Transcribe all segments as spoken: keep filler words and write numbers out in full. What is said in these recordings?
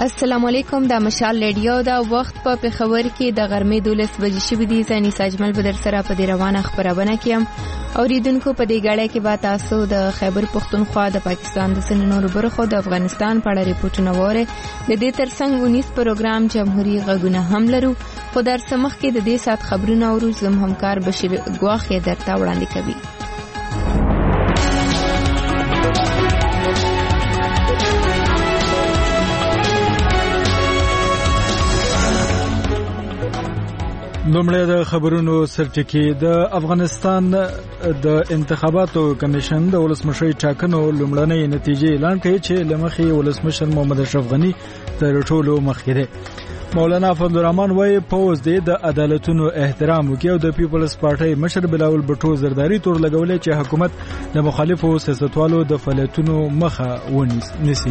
السلام علیکم. د مشال ریډیو دا وخت په پېښور کې د غرمې دولس بجې شوې دي. زنی ساجمل به در سره په دې روانه خبرونه کیم. اوریدونکو په دې غاړه کې به تاسو د خیبر پختونخوا د پاکستان د سننور برخو د افغانستان په اړه ریپورتونه وره. د دې ترڅنګ ونیس پروګرام جمهوریت غږونه هم لرو. خو در سمخ کې د دې سات خبرونه او زم همکار بشیر ګواخې درته وړاندې کوي. لومړی د خبرونو سرټکی. د افغانستان د انتخاباتو کمیشن د ولسمشر ټاکنو لومړنۍ نتیجې اعلان کړې چې لمخې ولسمشر محمد اشرف غنی تر ټولو مخکې دی. مولانا فضل الرحمن وايي پوز دی د عدالتونو احترام وکړي او د پیپلز پارټي مشر بلاول بټو زرداری تور لګولې چې حکومت د مخالفو سیاستوالو د فعالیتونو مخه ونیسي.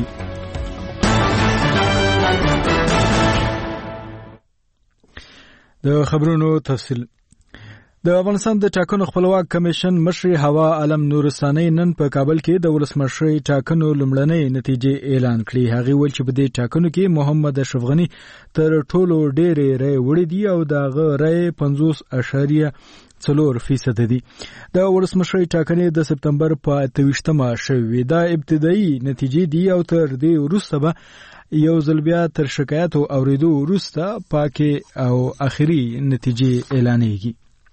د خبرونو تفصیل. د افغانستان د ټاکنو خپلواک کمیشن مشر هوا علم نورستاني نن په کابل کې د ولسمشر ټاکنو لومړنۍ نتیجې اعلان کړې. هغه ویل چې په دې ټاکنو کې محمد اشرف غنی تر ټولو ډېرې رای وړي دي او دغه رای پنځوس اعشاریه څلور فیصد دي. د ولسمشر ټاکنې د سپتمبر په اته ویشتمه شوې. دا ابتدایي نتیجې دي او تر دې وروسته به یو ځل بیا تر شکایتو اوریدو وروسته پاکې او اخري نتیجې اعلانېږي.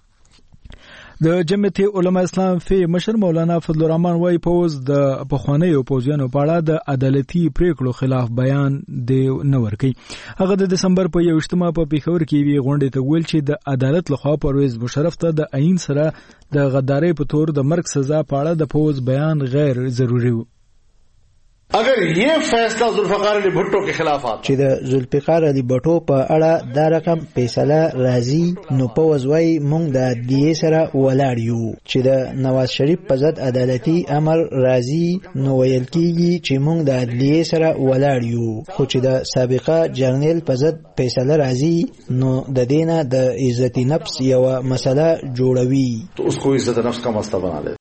د جمعیت علماء اسلام فی مشر مولانا فضل الرحمن وايي پوز د پخوانیو پوزیانو په اړه د عدالتي پریکړو خلاف بیان دی نه ورکي. هغه د دسمبر په یوشتمه په پیښور کې وی غونډه ته ویل چې د عدالت لخوا پرویز مشرف ته د عین سره د غدارۍ په تور د مرګ سزا په اړه د پوز بیان غیر ضروري و. اگر یہ فیصلہ ذوالفقار علی بھٹو کے خلاف آتا چې د ذوالفقار علی بھٹو په اړه دا رقم فیصله راځي نو په وځوي مونږ د عدلیې سره ولاړ یو. چې د نواز شریف په ضد عدالتي امر راځي نو ویل کیږي چې مونږ د عدلیې سره ولاړ یو. خو چې د سابقه جرنیل په ضد فیصله راځي نو د دینه د عزت نفس یو مسله جوړوي. تو اس کو عزت نفس کا مسئلہ بنا دے.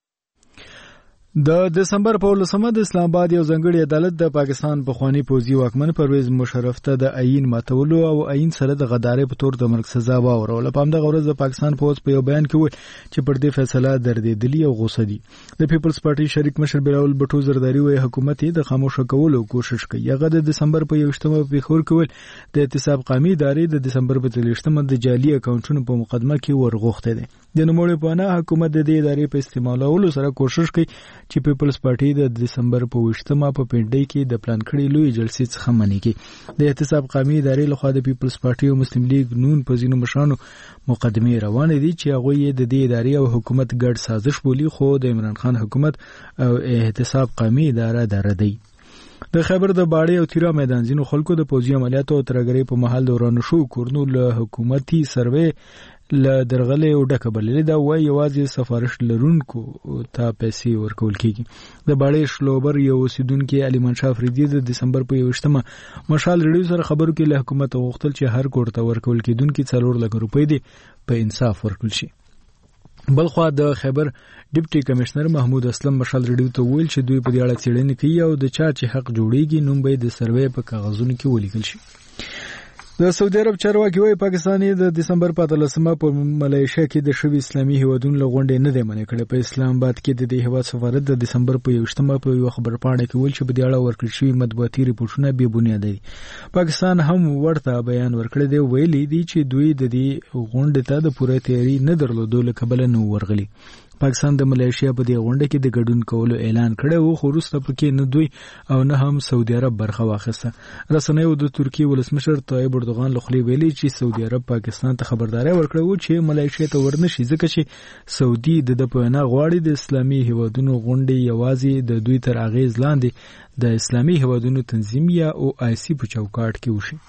د دسمبر په ولسمه د اسلام آباد یو ځنګړی عدالت د پاکستان پخوانی پوځي واکمن پرویز مشرف ته د عین ماتولو او عین سره د غدارۍ په تور د مرګ سزا واوروله. په همدغه ورځ د پاکستان پوځ په یو بیان کې وایي چې پر دې فیصله دردېدلي او غوسه دي. د پیپلز پارټي شریک مشر بلاول بټو زرداری وايي حکومت د خاموشه کولو کوشش کوي. هغه د دسمبر په یوشتمه په پیښور کې ویل د احتساب قومي ادارې د دسمبر په تلويشتمه د جعلي اکاونټونو په مقدمه کې ورغوښته دي. د نوموړي په اړه حکومت د دې ادارې په استعمالولو سره کوشش کوي چې پیپلز پارټي د دسمبر په وشتمه په پینډۍ کې د پلان کړي لوی جلسې څخه منې کې د احتساب قومي ادارې لخوا د پیپلز پارټي او مسلم لیگ نون په ځینو مشرانو مقدمې روانې دي چې هغه یې د دې ادارې او حکومت ګډ سازش بولي. خو د عمران خان حکومت او احتساب قومي اداره دردي. د خیبر د باړې او تیرا میدان ځینو خلکو د پوځي عملیاتو او ترګرۍ په محل دوران شو کورنو له حکومتي سروې ل درغلې او ډکه بللې دا وای یوازې سفارش لرونکو ته پیسې ورکول کیږي. د باړې شلوبر یو اوسیدونکو علي منشا افریدي د دسمبر په یوشتمه مشال ریډیو سره خبرو کې له حکومت غوښتل چې هر کور ته ورکول کیدونکو څلور لک روپۍ دي په انصاف ورکول شي. بلخوا د خیبر ډیپټي کمشنر محمود اسلم مشال ریډیو ته ویل چې دوی په دې اړه څېړنه کوي او د چا چې حق جوړیږي نوم به د سروې په کاغذونو کې ولیکل شي. د سعودي عرب چارواکي وايي پاکستان د دسمبر په اتلسمه په ملایشیا کې د شوي اسلامي هیوادونو لغونډې نه دی منې کړې. په اسلام آباد کې د دې هیواد سفارت د دسمبر په یوشتمه په یو خبرپاڼه کې ویل چې په دې اړه ورکړل شوي مطبوعاتي ریپورټونه بې بنیاده دي. پاکستان هم ورته بیان ورکړی دی. ویلي دي چې دوی د دې غونډې ته د پوره تیاری نه درلودو له کبله نه ورغلي. پاکستان د ملایشیا په دې غونډه کې د ګډون کولو اعلان کړی و خو وروسته پکې نه دوی او نه هم سعودي عرب برخه واخیسته. رسنیو د ترکیې ولسمشر طیب اردوغان له خولې ویلي چې سعودي عرب پاکستان ته خبرداری ورکړی و چې ملایشیا ته ورنشي ځکه چې سعودي د د په وینا غواړي د اسلامي هیوادونو غونډې یوازې د دوی تر اغیز لاندې د اسلامي هیوادونو تنظیم یا او آی سی په چوکاټ کې وشي.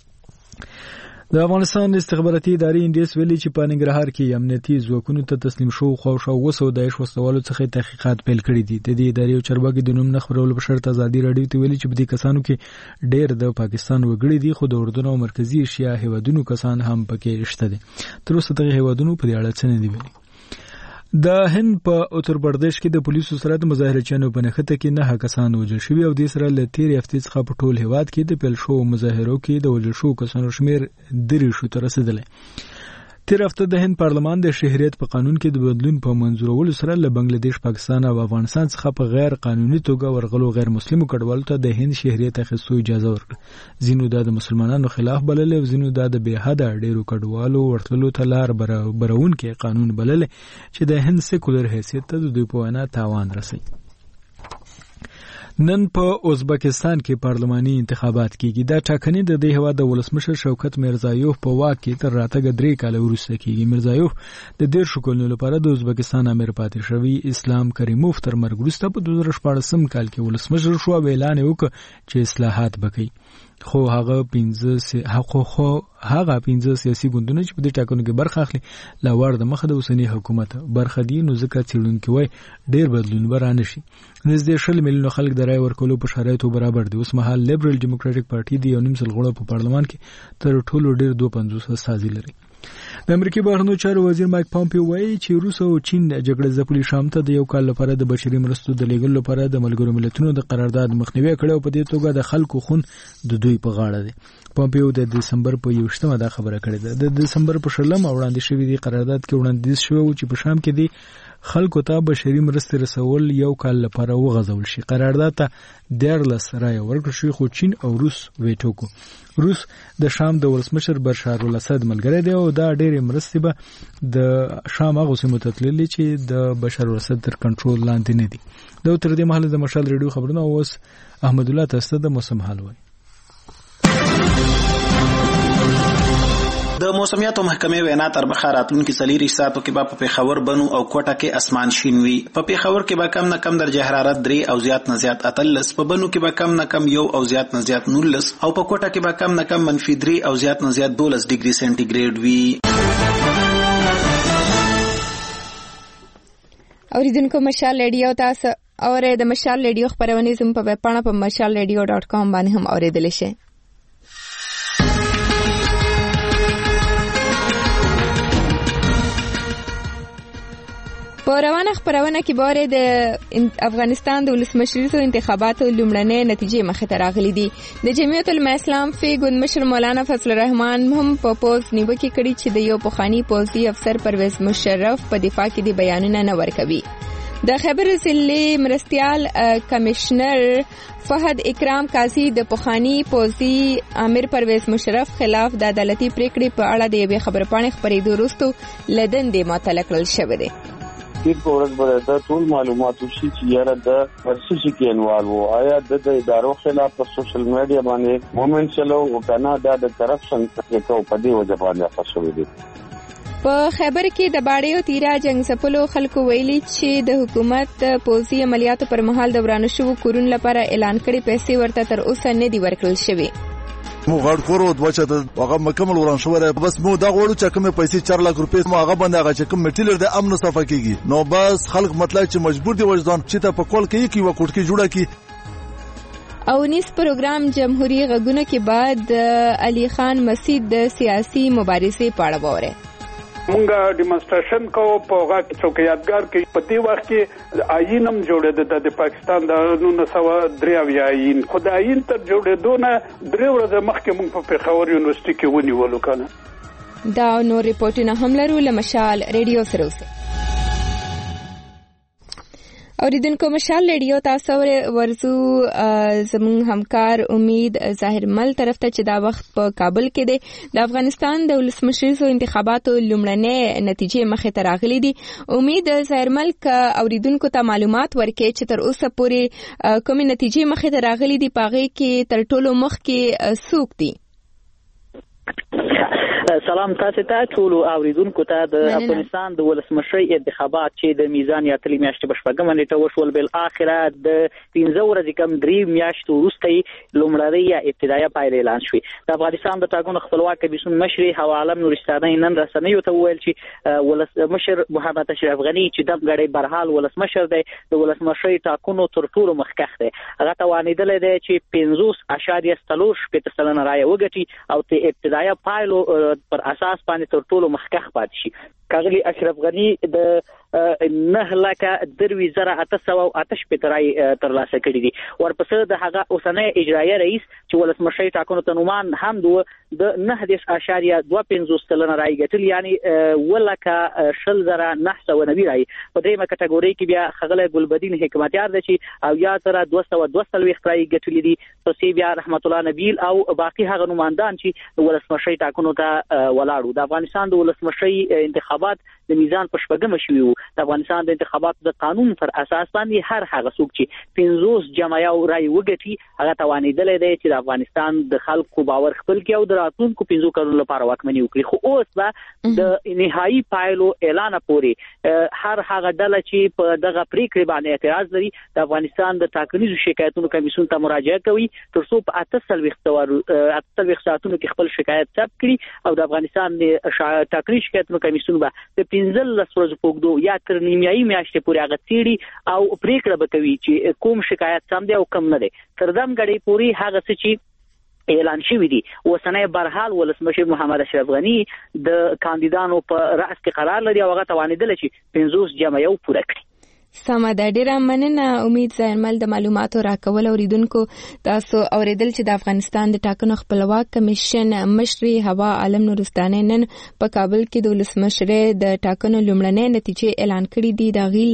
د افغانستان استخباراتي ادارې انډیس ویلي چې په ننګرهار کې امنیتي ځواکونو ته تسلیم شو خو شاوخوا سو داعش وسوالو څخه تحقیقات پیل کړي دي. د دې ادارې او چارواکي د نوم نه خبرولو په شرط ازادي راډیو ته ویلي چې په دې کسانو کې ډېر د پاکستان وګړي دي خو د اردن او مرکزی ایشیا هیوادونو کسان هم پکې شته دي. تر اوسه دغه هیوادونو په دې اړه څه نه دي ویلي. د هند په اتر پردیش کې د پولیسو سره د مظاهرچیانو په نښته کې نه کسان وژل شوي او د سره له تیر هفتې څخه په ټول هیواد کې د پیل شو مظاهرو کې د وژل شو کسانو شمیر درې شو ته رسیدلی. تیر هفته د هند پارلمان د شهریت په قانون کې د بدلون په منظورولو سره له بنگلاديش، پاکستان او افغانستان څخه په غیر قانوني توګه ورغلو غیر مسلمو کډوالو ته د هند شهریت اخیستو اجازه ورکړه. ځینو دا د مسلمانانو خلاف بلل او ځینو دا د بې حده ډیرو کډوالو ورتللو ته لار برونکي قانون بلل چې د هند سیکولر حیثیت ته د دوی په وینا تاوان رسوي. نن په ازبکستان کې پارلماني انتخابات کیږي. دا ټاکنې د دې هیواد د ولسمشر شوکت میرزایوف په واک کې تر راتګ درې کاله وروسته کیږي. میرزایوف د دېرشو کلونو لپاره د ازبکستان امیر پاتې شوی. اسلام کریموف تر مرګ وروسته په دوه زره شپاړسم کال کې ولسمشر شو او اعلان وکړ چې اصلاحات وکړي. خو هغه پنځه حقوق خو هغه پنځه سیاسي ګوندونه چې په دې ټاکنو کې برخه اخلي لا ور د مخه د اوسنی حکومت برخه دي، نو ځکه څېړونکي وایي ډېر بدلون به رانشي. نږدې شل میلیونه خلک د رایې ورکولو په شرایطو برابر دي. اوس مهال لیبرل ډیموکراټیک پارټي د یو نیم سل غړو په پارلمان کې تر ټولو ډېر دوه پنځوس استازي لري. د امریکای بهرنیو چارو وزیر مایک پامپیو وایي چې روس او چین جګړه ځپلي شام ته د یو کال لپاره د بشري مرستو د لیږلو لپاره د ملګرو ملتونو د قرارداد مخنیوي کړی او په دې توګه د خلکو خون د دوی په غاړه دی. پامپیو د دسمبر په یوشتمه دا خبره کړې ده. د دسمبر په شلم وړاندې شوی دی قرارداد کې وړاندیز شوی و چې په شام کې دی خلکو ته بشري مرستې رسول یو کال لپاره وغځول شي. قرارداد ته دیارلس رایې ورکړل شوې خو چین او روس ویټو کو. روس د شام د ولسمشر بشار الاسد ملګری دی او دا ډېرې مرستې به د شام هغو سیمو ته تللې چې د بشار الاسد تر کنټرول لاندې نه دي. دا تر دې مهاله د مشال ریډیو خبرونه. اوس احمد الله تاسو د موسم حال وایي. د موسمیاتو محکمې وینا تر بخار راتلونکي څلور ساعتو کې به په پېښور، بنو او کوټه کې اسمان شین وي. په پېښور کې به کم نه کم درجه حرارت درې او زیات نه زیات اتلس، په بنو کې به کم نه کم یو او زیات نه زیات نولس او په کوټه کې به کم نه کم منفي درې او زیات نه زیات دولس ډیګري سنټیګریډ وي. اوریدونکو مشال ریډیو تاسو اورئ. د مشال ریډیو خبرونه زموږ په ویب پاڼه په مشال ریډیو ډاټ کام باندې هم اوریدلی شئ. په روانه خبرونه کې باره د افغانستان د ولسمشریزو انتخاباتو لومړنۍ نتیجې مخې ته راغلي دي. د جمعیت العلماء اسلام فی ګوند مشر مولانا فضل الرحمن هم په پوز نیوکه کړې چې د یو پخوانی پوځي افسر پرویز مشرف په دفاع کې د بیانونه نه ورکوي. د خیبر ضلع مرستیال کمشنر فهد اکرام قاضي د پخوانی پوځي امیر پرویز مشرف خلاف د عدالتي پریکړې په اړه د یوې خبرپاڼې خپرېدو وروسته له دندې معطله کړل شوی دی. تیر په ورځ باندې د ټول معلوماتو شي چې یاره د ورسې کې انوال وو. آیا د ادارو خلاف په سوشل میډیا باندې مومنت چلو او کنه د کرپشن څخه کو په دې وجه باندې فشوي دي. په خیبر کې د باړیو تیرا جنگ سپلو خلکو ویلي چې د حکومت پوځي عملیاتو پر مهال د ورانه شوو کورونو لپاره اعلان کړي پیسې ورته تر اوسه نه دی ورکړل شوی. مو غړ کورو د وچه د هغه مکمل وران شو بس مو دا غوړو چې کومه پیسې چار لک روپۍ مو هغه باندې هغه چې کوم میټیلر د امن صفه کیږي. نو بس خلک مطلب چې مجبور دي وجدان چې ته په کول کې کی وکټ کې جوړه کی. او نیس پروګرام جمهوریت غږونه کې بعد علي خان مسعود د سیاسي مبارزې په اړه وره. مونږه ډیمونستریشن کوو په هغه څوک یادګار کې په دې وخت کې آئین هم جوړېده د پاکستان د نولس سوه درې اویا آئین. خو د آئین تر جوړېدو نه درې ورځې مخکې مونږ په پېښور یونیورسټي کې ونیولو کنه. دا نور ریپورټونه هم لرو له مشال ریډیو سره اوسئ. اوریدونکو مشال ریډیو تاسو ورزو زمون همکار امید ظاهر مل طرف ته چې دا وخت په کابل کې دی. د افغانستان د ولسمشریزو انتخاباتو لومړنۍ نتیجې مخې ته راغلي دي. امید ظاهر مل ک اوریدونکو ته معلومات ورکړي چې تر اوسه پورې کومې نتیجې مخې ته راغلي دي، پاغې کې تر ټولو مخکې څوک دي. سلام تاسو ته ټول اوریدونکو ته. د افغانستان د ولسمشرۍ انتخابات چې د میزان یا تلې میاشتې په شپږمه نیټه وشول بل اخره د پنځه ورځې کم درې میاشتو وروسته لومړنۍ یا ابتدایي پایلې اعلان شوې. د افغانستان د ټاکنو خپلواک کمیسیون مشر حوا عالم نورستاني نن رسنیو ته وویل چې ولسمشر محمد اشرف غني چې د غړي برحال ولسمشر دی د ولسمشرۍ ټاکنو تر ټولو مخکښ دی. هغه توانیدل دی چې پنځوس اعشاریه څلور شپېته سلنه رایه وګټي او د ابتدایي پایلو پر اساس باندې تر ټولو مخکښ پاتې شي. کاغلی اشرف غنی د نه لکه دروي زره اته سوه اتش پترای ترلاسه کړی دي. ورپسې د هغه اوسنۍ اجرایي رئیس چې ولسمشر ټاکنو ته نومان هم دو د نه دېرش اشاریه دوه پنځوس سلنه رای ګټل، یعنی ولکه شل زره نه سوه نوي رای. په دریمه کټګوري کې بیا خغله ګلبدین حکمتیار دی چې او یا تر دوه سوه دوه څلوېښت رای ګټلې دي. پسې بیا رحمت الله نبیل او باقي هغه نمائندان چې ولسمشر ټاکنو ته ولاړو. د افغانستان د ولسمشر انتخابات د میزان په شپږمه شوي وو. د افغانستان د انتخاباتو د قانون پر اساس باندې هر هغه څوک چې پنځوس جمع یو رای وګټي هغه توانیدلی دی چې د افغانستان د خلکو باور خپل کړي او د راتلونکو پنځو کلونو لپاره واکمني وکړي. خو اوس به د نهایي پایلو اعلان پورې هر هغه ډله چې په دغه پریکړې باندې اعتراض لري د افغانستان د ټاکنیزو شکایتونو کمیسیون ته مراجعه کوي تر څو په اته څلوېښت ساعتونو کې خپل شکایت ثبت کړي او د افغانستان د ټاکنیزو شکایتونو کمیسیون به د پنځلس ورځو په اوږدو یا تر نیمایي میاشتې پورې هغه څېړي او پریکړه به کوي چې کوم شکایت سم دی او کم نه دی. تر دم غړي پورې هغه څه چې اعلان شوی دی اوسنۍ برحال ولسمشر محمد اشرف غنی د کاندیدانو په رأس کې قرار لري او هغه توانیدل چې پنځوس جمع یو پوره کړي. سمه ده، ډیره مننه. امید زایرمل د معلوماتو راکول اوریدونکو. تاسو اوریدل چې د افغانستان د ټاکنو خپلواک کمیشن مشري هوا عالم نورستاني نن په کابل کې د ولسمشرۍ د ټاکنو لومړنۍ نتیجې اعلان کړې دي. د غیل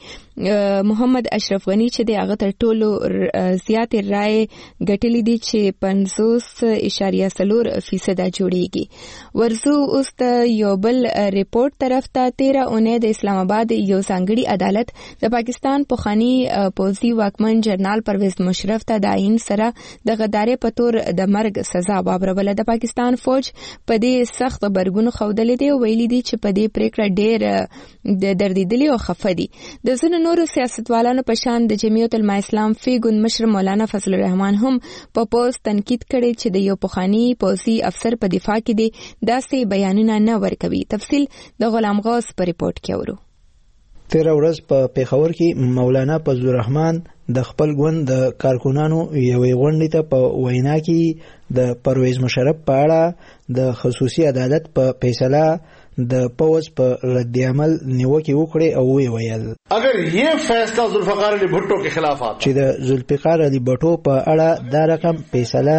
مخې محمد اشرف غنی چې د هغه تر ټولو زیات رای ګټلې دي چې پنځوس اشاریه څلور فیصد جوړیږي. ورزو اوس د یو بل ریپورت طرف ته تیره اونۍ د اسلام آباد یو ځانګړي عدالت د پاکستان پخوانی پوځي واکمن جنرال پرویز مشرف ته د عین سره د غدارې په تور د مرګ سزا واوروله. د پاکستان فوج په دې سخت غبرګون ښودلی دی او ویلي دي چې په دې پریکړه ډېر د دردېدلي او خفه دي. د ځینو نورو سیاستوالانو په شان د جمعیت العلماء اسلام فی ګوند مشر مولانا فضل الرحمن هم په پوز تنقید کړی چې د یو پخوانی پوځي افسر په دفاع کې دي داسې بیانونه نه ورکوي. تفصیل د غلام غوث په ریپورت کې اورو. تیر ورځ په پیښور کې مولانا فضل الرحمن د خپل ګوند د کارکونانو یوې غونډې ته په وینا کې د پرویز مشرف په اړه د خصوصي عدالت په فیصله د پوز په رد عمل نیوکه وکړي او وی ویل اگر یہ فیصلہ ذوالفقار علی بھٹو کے خلاف آتا چې د ذوالفقار علی بھٹو په اړه دا رقم فیصله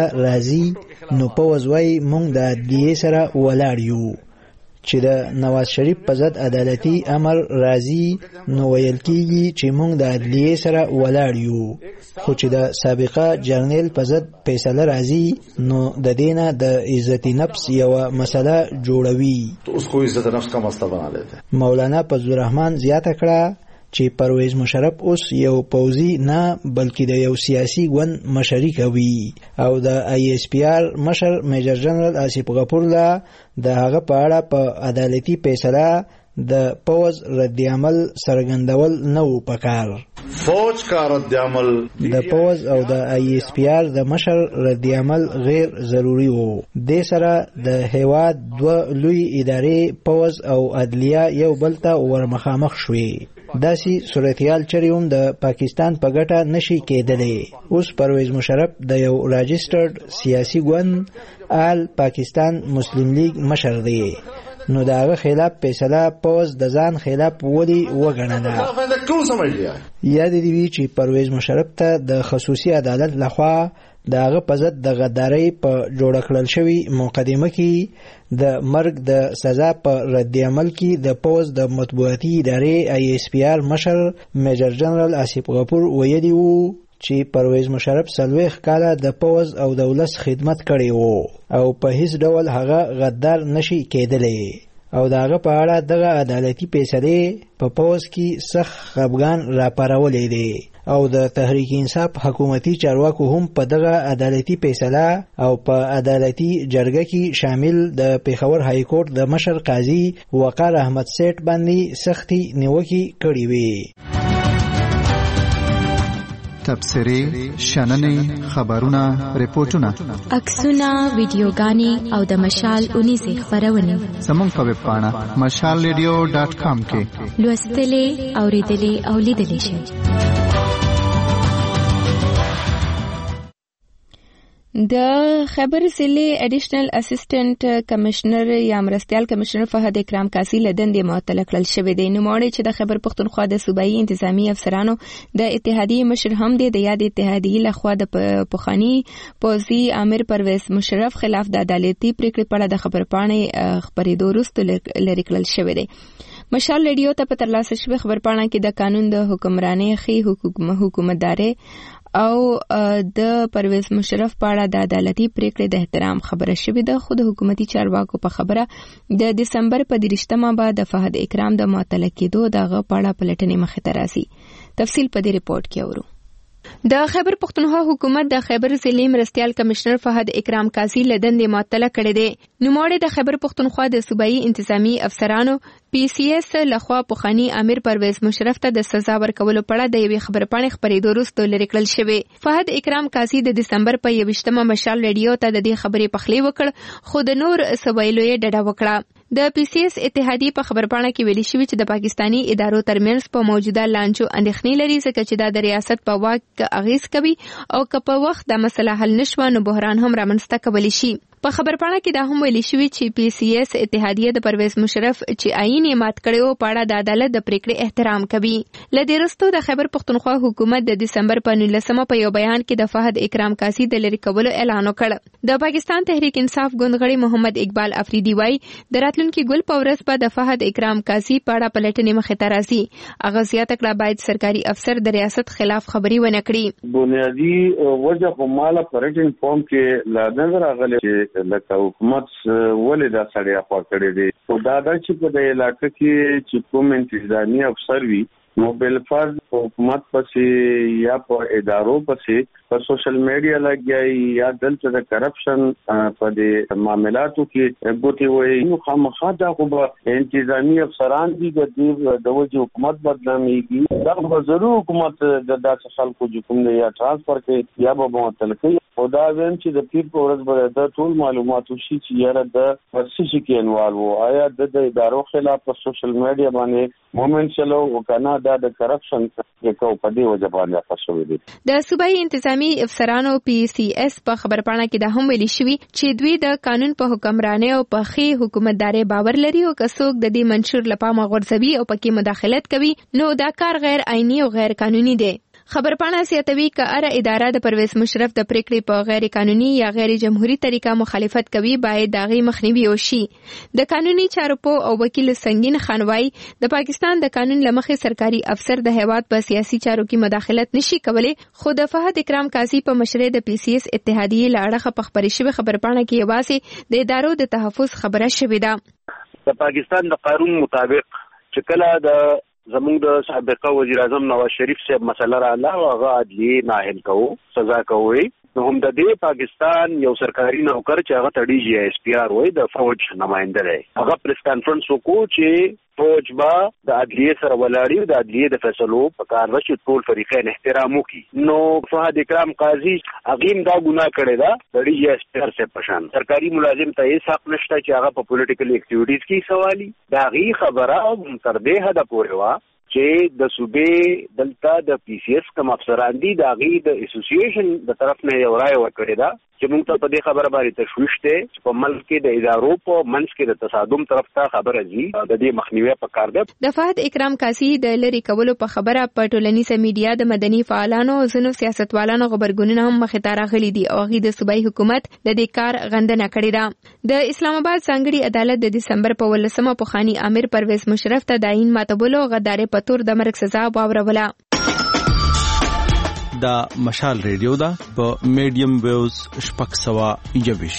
راځي نو پوز وای مونږ د عدلیې سره ولاړ یو. چې د نواز شریف په ضد عدالتي امر راځي نو ویل کیږي چې موږ د عدلیې سره ولاړ یو. خو چې د سابقه جرنیل په ضد فیصله راځي نو د دینه د عزت نفس یو مسله جوړوي. تو اس کو عزت نفس کا مسئلہ بنا لیتے. مولانا فضل الرحمن زیاته کړه چې پرویز مشرف اوس یو پوځي نه بلکې د یو سیاسي ګوند مشري کوي او د آی ایس پی آر مشر میجر جنرال آصف غفور لا د هغه په اړه په عدالتي فیصله د پوز رد عمل سرګندول نه و پکار. فوج کا رد عمل د پوز او د آی ایس پی آر د مشر رد عمل غیر ضروری وو. د سره د هیواد دوه لوی ادارې پوز او عدلیه یو بل ته ورمخامخ شوې. داسي صورتحال چریوم د پاکستان په ګټه نشي کېدلی. اوس پرویز مشرف د یو راجسترډ سیاسي ګوند آل پاکستان مسلم لیگ مشر دی نو داغه خلاف فیصله پوز د ځان خلاف ودی وګڼله. یاد دی وی چې پرویز مشرف ته د خصوصي عدالت لخوا داغه په ضد د غدارۍ په جوړ کړل شوی مقدمه کې د مرګ د سزا په رد عمل کې د پوز د مطبوعاتي ادارې آی ایس پی آر مشر میجر جنرال آصف غفور ویلي وو چې پرویز مشرف سلويخ کاله د پوز او دولت خدمت کړی وو او په هیڅ ډول هغه غدار نشي کېدلی او داغه په اړه دغه عدالتي فیصله په پوز کې سخت خفګان راپارولې دي او د تحریک انصاف حکومتي چارواکو هم په دغه عدالتي فیصله او په عدالتي جرګه کې شامل د پیښور های کورټ د مشر قاضي وقار احمد سیټ باندې سختي نیوکه کړې وي. تبصرې، شننې، خبرونه، ریپورتونه، عکسونه، ویډیوګانې او د مشال اونیزې خبرونه زموږ په ویب پاڼه مشال ریډیو ډاټ کام کې لوستلې، اوریدلې او لیدلې شئ. د خیبر ضلع اډیشنل اسسټنټ کمشنر یا مرستیال کمشنر فهد اکرام قاضي له دندې معطل کړل شوی دی. نوموړی چې د خیبر پښتونخوا د صوبایي انتظامی افسرانو د اتحادیې مشر هم دی، د یاد اتحادیې لخوا د پخواني پوځي امیر پرویز مشرف خلاف د عدالتي پریکړې په اړه د خبرپاڼې خپرېدو وروسته لرې کړل شوی دی. مشال ریډیو ته په ترلاسه شوې خبرپاڼه کې د قانون د حکمرانۍ ښې حکومتدارۍ او د پرویز مشرف په اړه د عدالتي پریکړې د احترام خبره شوې ده، خو د حکومتي چارواکو په خبره د دسمبر په دېرشتمه به د فهد اکرام د معطل کېدو دغه په اړه پلټنې مخې ته راځي. تفصیل په دې ریپورت کې اورو. د خیبر پښتونخوا حکومت د خیبر ضلع مرستیال کمشنر فهد اکرام قاضي له دندې معطل کړی دی. نوموړی د خیبر پښتونخوا د صوبایي انتظامی افسرانو پی سی ایس لخوا پخواني امیر پرویز مشرف ته د سزا ورکولو په اړه د یوې خبرپاڼې خپرېدو وروسته لرې کړل شوی. فهد اکرام قاضي د دسمبر په یویشتمه مشال ریډیو ته د دې خبرې پخلی وکړ، خو د نور څه ویلو یې ډډه وکړه. د پی سی ایس اتحادیې په خبرپاڼه کې ویلي شوي چې د پاکستاني ادارو ترمنځ په موجوده لانجو اندېښنې لري، ځکه چې دا د ریاست په واک اغیز کوي او که په وخت د مسله حل نشوه نو بحران هم رامنځته کولی شي. په خبرپاڼه کې دا هم ویلي شوي چې پی سی ایس اتحادیه د پرویز مشرف چې آئین یې مات کړی و په اړه د عدالت د پریکړې احترام کوي. له دې وروسته د خیبر پښتونخوا حکومت د دسمبر په نولسمه په یو بیان کې د فهد اکرام قاضي د لرې کولو اعلان وکړ. د پاکستان تحریک انصاف ګوند غړي محمد اقبال افریدي وایي د راتلونکي ګل په ورځ به د فهد اکرام قاضي په اړه پلټنې مخې ته راځي. هغه زیاته کړه باید سرکاري افسر د ریاست خلاف خبري ونه کړي. بنیادی وجه په مالا پرټین فارم کې لا نظر راغلی چې لکه حکومت ولې دا سړی اخوا کړی دی. خو دا دا چې په د علاقه کې چې کوم انتظامی افسر وي نو بلفرض حکومت پسې یا په ادارو پسې په سوشل میډیا لګیای یا دلته د کرپشن په د معاملاتو کې ګوتې وایي نو خامخا دا خو به انتظامی افسران دي د دې د وجه حکومت بدنامېږي. دا به ضرور حکومت د داسې خلکو چې کوم دی یا ټرانسفر کوي یا به معطل کوي. خو دا ویم چې د پیر په ورځ به د ټول معلومات وشي چې یاره د څه شي کې انوالو و، آیا د ادارو خلاف په سوشل میډیا باندې مومنټ چلو وکنه دا د کرپشن کې کو په دې وجه باندې اخښوي دي. د صوبایي انتظامی افسرانو پی سی ایس په خبرپاڼه کې دا هم ویلي شوي چې دوی د قانون په حکمرانۍ او په ښې حکومتدارۍ باور لري او که څوک د دې منشور له پامه غورځوي او پکې مداخلت کوي نو دا کار غیر عیني او غیر قانوني دی. خبرپاڼه زیاتوي که هر اداره د پرویز مشرف د پریکړې په غیر قانوني یا غیر جمهوریت طریقه مخالفت کوي باید د هغې مخنیوي وشي. د قانوني چارو پوه او وکیل سنگین خان وایي د پاکستان د قانون له مخې سرکاري افسر د هیواد په سیاسي چارو کې مداخلت نشي کولی، خو د فهد اکرام قاضي په مشرۍ د پی سی ایس اتحادیې له اړخه په خپرې شوې خبرپاڼه کې یوازې د ادارو د تحفظ خبره شوې ده. د پاکستان د قانون مطابق چې کله د زموږ د سابقه وزیر اعظم نواز شریف صاحب مسله رااله هغه عدلیې ناهل کوو سزا کوي نو هم د دې پاکستان یو سرکاري نوکر چې هغه ته ډي جی ایس پی آر وایي د فوج نماینده دی هغه پریس کانفرنس وکړو چې فوج با د عدلیې سره ولاړي د عدلیې د فیصلو په کار چې ټول فریقین احترام وکړي. نو فهد اکرام قاضي هغه دا ګناه کړی دا د ډي جی ایس پی آر سره پشان سرکاري ملازم ته یې حق نشته چې هغه په پولیټیکل اکټیویټیز کې سوالي دا غي خبره تر دې حد پورې وا چې د صوبې دلته د پی سی ایس کوم افسران دي د غي د اسوسییشن د طرف نه یو رائے ورکړی دا چې موږ ته په دې خبره باندې تشویش ده چې په ملک کې د ادارو په منځ کې د تصادم طرف ته خبره زی د دې مخنیوي پکار ده. د فهد اکرام قاضي د لری کولو په خبره په ټولنیزه میډیا د مدني فعالانو او ځینو سیاستوالانو خبرګونونه هم مخې ته راغلي دي او غي د صوبایي حکومت د دې کار غندنه کړې ده. د اسلام آباد ځانګړي عدالت د دسمبر په ولسمه پخواني امیر پرویز مشرف ته د عین ماتولو غدارې په تور د مرګ سزا واوروله. دا مشال ریډیو دا په میډیم ویوز شپږ سوه یوویش.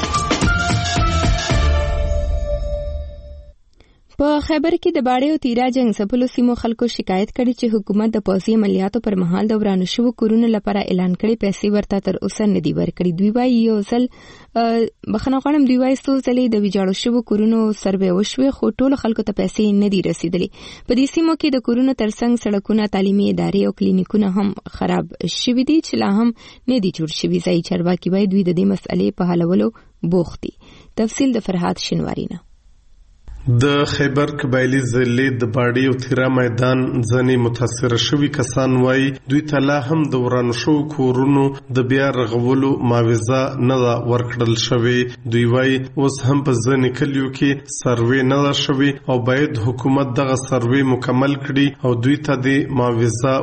په خیبر کې د باړې او تیرا جنگ ځپلو سیمو خلکو شکایت کړي چې حکومت د پوځي عملیاتو پر مهال د ورانو شوو کورونو لپاره اعلان کړي پیسې ورته تر اوسه نه دي ورکړي. دوی وايي یو ځل بخښنه غواړم دوی وايي څو ځلې د ویجاړو شوو کورونو سروې وشوې خو ټولو خلکو ته پیسې نه دي رسیدلې. په دې سیمو کې د کورونو ترڅنګ سړکونه، تعلیمي ادارې او کلینیکونه هم خراب شوي دي چې لا هم نه دي جوړ شوي. ځایي چارواکي وايي دوی د دې مسئلې په حلولو بوخت دي. تفصیل د فرحات شینواری نه. د خیبر قبایلی ضلع د باډي او تیرا میدان ځنې متاثر شوي کسان وایي دوی ته لا هم د ورانو شوو کورونو د بیا رغولو معاوضه نه ده ورکړل شوې. دوی وایي اوس هم په ځینې کلیو کې سروې نه ده شوې او باید حکومت دغه سروې مکمل کړي او دوی ته د معاوضه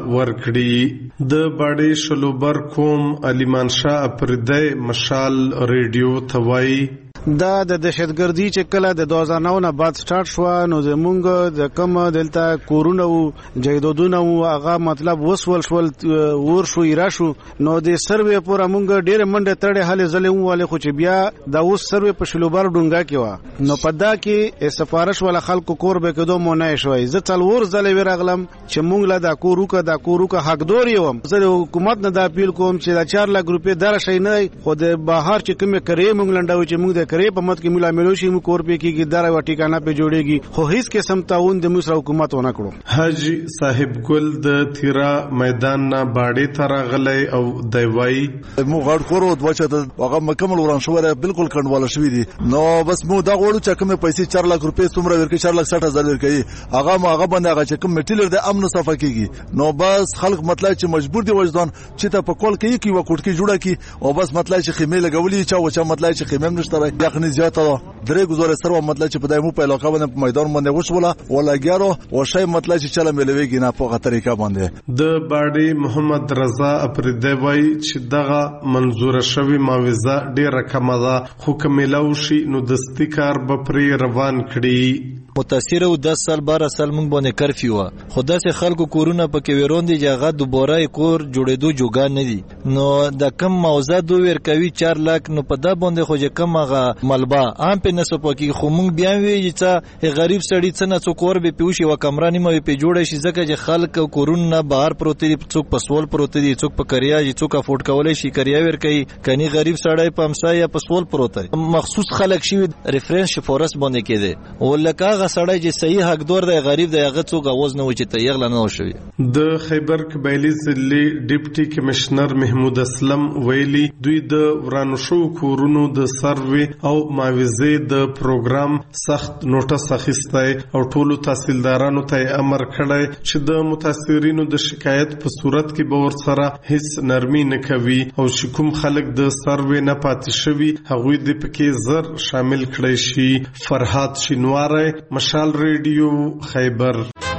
ورکړي. د باډي شلوبر کوم علیمان شاه اپریدی مشال ریډیو ته وایي دا د دهشتګردي چې کله د دوه هزار نو نه بعد سٹارټ شو نو زمونږ د کم دلته کورونه او جیدودونه او هغه مطلب وسول شول ور شو ایرا شو نو د سروې پورا مونږ ډېر منډه تړې حل زلې واله خو چې بیا د اوس سروې په شلوبر ډونګه کې و نو پدا کې سفارش ولا خلکو کور به کېدو مو نه شوي. زه څلور زلې ورغلم چې مونږ لا د کوروکه د کوروکه حقدار یم. زه حکومت نه د اپیل کوم چې د چار لک روپې در شي نه خو د بهر چې کومه کرے مونږ لنډو چې مونږ د کرے په مت کې ملا ملوشي مو کور په کې دره و ټیکانه په جوړيږي خو هیڅ قسم تعاون د مصر حکومت ونه کړو. حاجی صاحب ګل د تیرا میدان نه باډي تر غلې او دیوای مو غړ کورو دوچته هغه مکمل وران شو بالکل کندواله شوې دي نو بس مو دا غوړو چې کومه پیسې چار لک روپې څومره ورکې چار لک ساٹھ هزار ورکې هغه ما هغه باندې هغه چې کوم میټیلر د امن صفه کېږي نو بس خلک مطلب چې مجبور دي وجدان چې ته په کول کې کی و کوټ کې جوړه کی او بس مطلب چې خیمه لګولې چا و چا مطلب چې خیمه نشته یقین زیاته درې گزارې سره مطلب چې په دایمو په علاقه باندې په میدان باندې وشوله ولا ګیارو او شی مطلب چې چله ملويږي نه په طریقه باندې. د باډي محمد رضا اپریدی وای چې دغه منظور شوی معاوضه ډیره کمه ده خو کملو شي نو د استکار به پرې روان کړي. متاثر او دس سال بارہ سال مونږ باندې کرفیو خدا سه خلکو کورونه پکې وروند دي جګه دوباره کور جوړېدو جوګا نه دي نو د کم موضوع دو ور کوي چار لاک نو په دا باندې خو چې کم هغه ملبا عام په نسو پکې خو مونږ بیا وی چې غریب سړی څنګه څو کور به پیوشي و کمره نیمه په جوړه شي ځکه چې خلک کورونه بهر پروت دي څوک پسول پروت دي څوک په کریا دي څوک افورد کولای شي کریا ور کوي کني غریب سړی په امسا یا پسول پروت دی مخصوص خلک شي ریفرنس فورس باندې کېده ولکه غسړی چې صحیح حقدار دی غریب دی هغه څوک اواز نه و چې ته یغله نه شوی. د خیبر قبایلی ضلع ډیپټي کمشنر محمود اسلم ویلي دوی د ورانو شو کورونو د سروي او معاوضه د پروګرام سخت نوټس اخیستی او ټولو تحصیلدارانو ته امر کړی چې د متاثرینو د شکایت په صورت کې به ورسره هیڅ نرمي نه کوي او چې کوم خلک د سروي نه پاتې شوي هغوی د پکې زر شامل کړی شي. فرحات شینواری مشال ریډیو خیبر.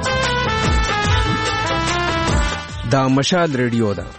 دا مشال ریډیو ده.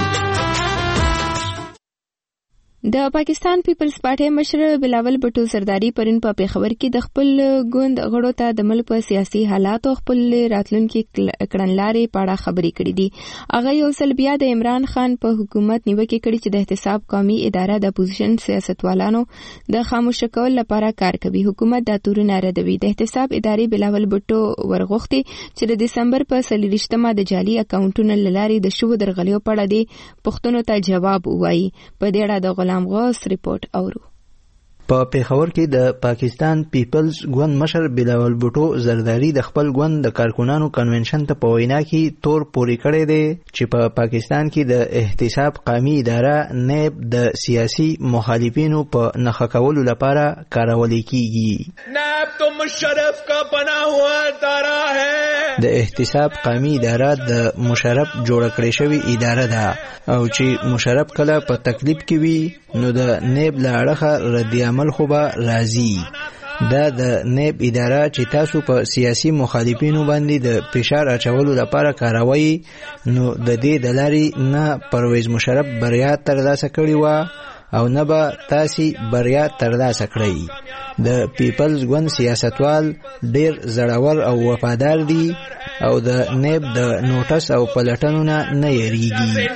د پاکستان پیپلز پارټي مشر بلاول بټو سرداری پرین په پیښور کې د خپل ګوند غړو ته د ملک په سیاسي حالات او خپل راتلونکي کړنلارې په اړه خبرې کړې دي. هغه یو ځل بیا د عمران خان په حکومت نیوکه کړې چې د احتساب قومي اداره د اپوزیشن سیاستوالانو د خاموش کول لپاره کار کوي. حکومت دا تورونه ردوي. د احتساب ادارې بلاول بټو ورغوښتي چې د دسمبر په څلوېښتمه د جعلي اکاونټونو لارې د شوو درغلیو په اړه د پوښتنو ته جواب ووایي. په دې اړه د غلام غوث ریپورت اورو. په پیښور کې د پاکستان پیپلز ګوند مشر بلاول بوټو زرداری د خپل ګوند د کارکونانو کنونشن ته په وینا کې تور پوري کړی دی چې په پا پاکستان کې د احتساب قومي اداره نیب د سیاسي مخالفینو په نښه کولو لپاره کارول کیږي. نیب تو مشرف کا بنا ہوا ادارہ ہے. د احتساب قومي اداره د مشرف جوړ کړی شوی اداره ده او چې مشرف کله په تکلیف کې وي نو د نیب له اړخه ردی عمل خو به راځي. دا د نیب اداره چې تاسو په سیاسي مخالفینو باندې د فشار اچولو لپاره کاروي نو د دې د لارې نه پرویز مشرف بریا ترلاسه کړې وه او نه به تاسې بریا ترلاسه کړئ. د پیپلز ګوند سیاستوال ډیر زړور او وفادار دي او د نیب د نوټس او پلټنو نه نه یریږي.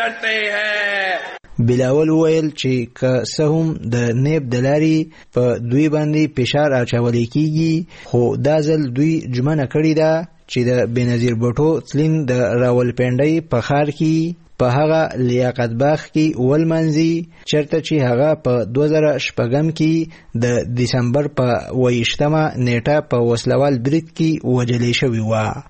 بلاول ویل چې که څه هم د نیب د لارې په دوی باندې فشار اچولی کیږي خو دا ځل دوی ژمنه کړې ده چې د بېنظیر بوټو تلین د راولپنډۍ په ښار کې په هغه لیاقت باغ کې ولمنځي چېرته چې هغه په دوه زره شپږم کې د دسمبر په اوویشتمه نیټه په وسلوال برید کې وژلې شوې وه.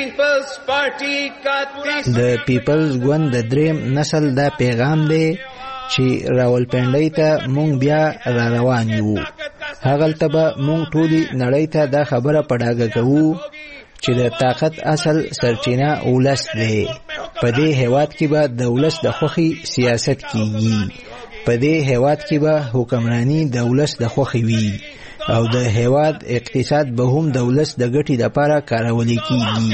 د پیپلز ګوند د دریم نسل دا پیغام دی چې راولپنډۍ ته مونږ بیا را روان یو. هغلته به مونږ ټولي نړۍ ته دا خبره پډاګه کوو چې د طاقت اصل سرچینه ولس دی. په دې هیواد کې به د ولس د خوخي سیاست کیږي. په دې هیواد کې به حکمرانی د ولس د خوخي وي او د هیواد اقتصاد به هم د ولس د ګټې لپاره کارول کیږي.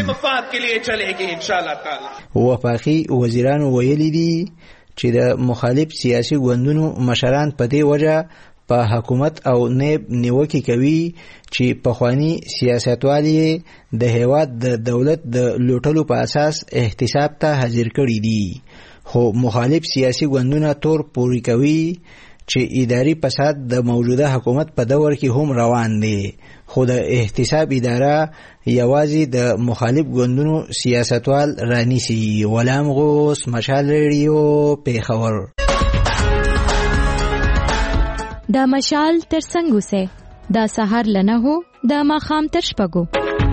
وفاقي وزیرانو ویلي دي چې د مخالف سیاسي ګوندونو مشران په دې وجه په حکومت او نیب نیوکې کوي چې پخوانی سیاستوالي د هیواد د دولت د لوټلو په اساس احتساب ته حاضر کړي دي. خو مخالف سیاسي ګوندونه تور پوري کوي چې اداري فساد د موجوده حکومت په دور کې هم روان دی. خو د احتساب اداره یوازې د مخالف ګوندونو سیاستوال رانیسي. غلام غوث، مشال ریډیو، پیښور. دا مشال تر څنګه سه دا سحر لنه هو دا ماخام تر شپګو.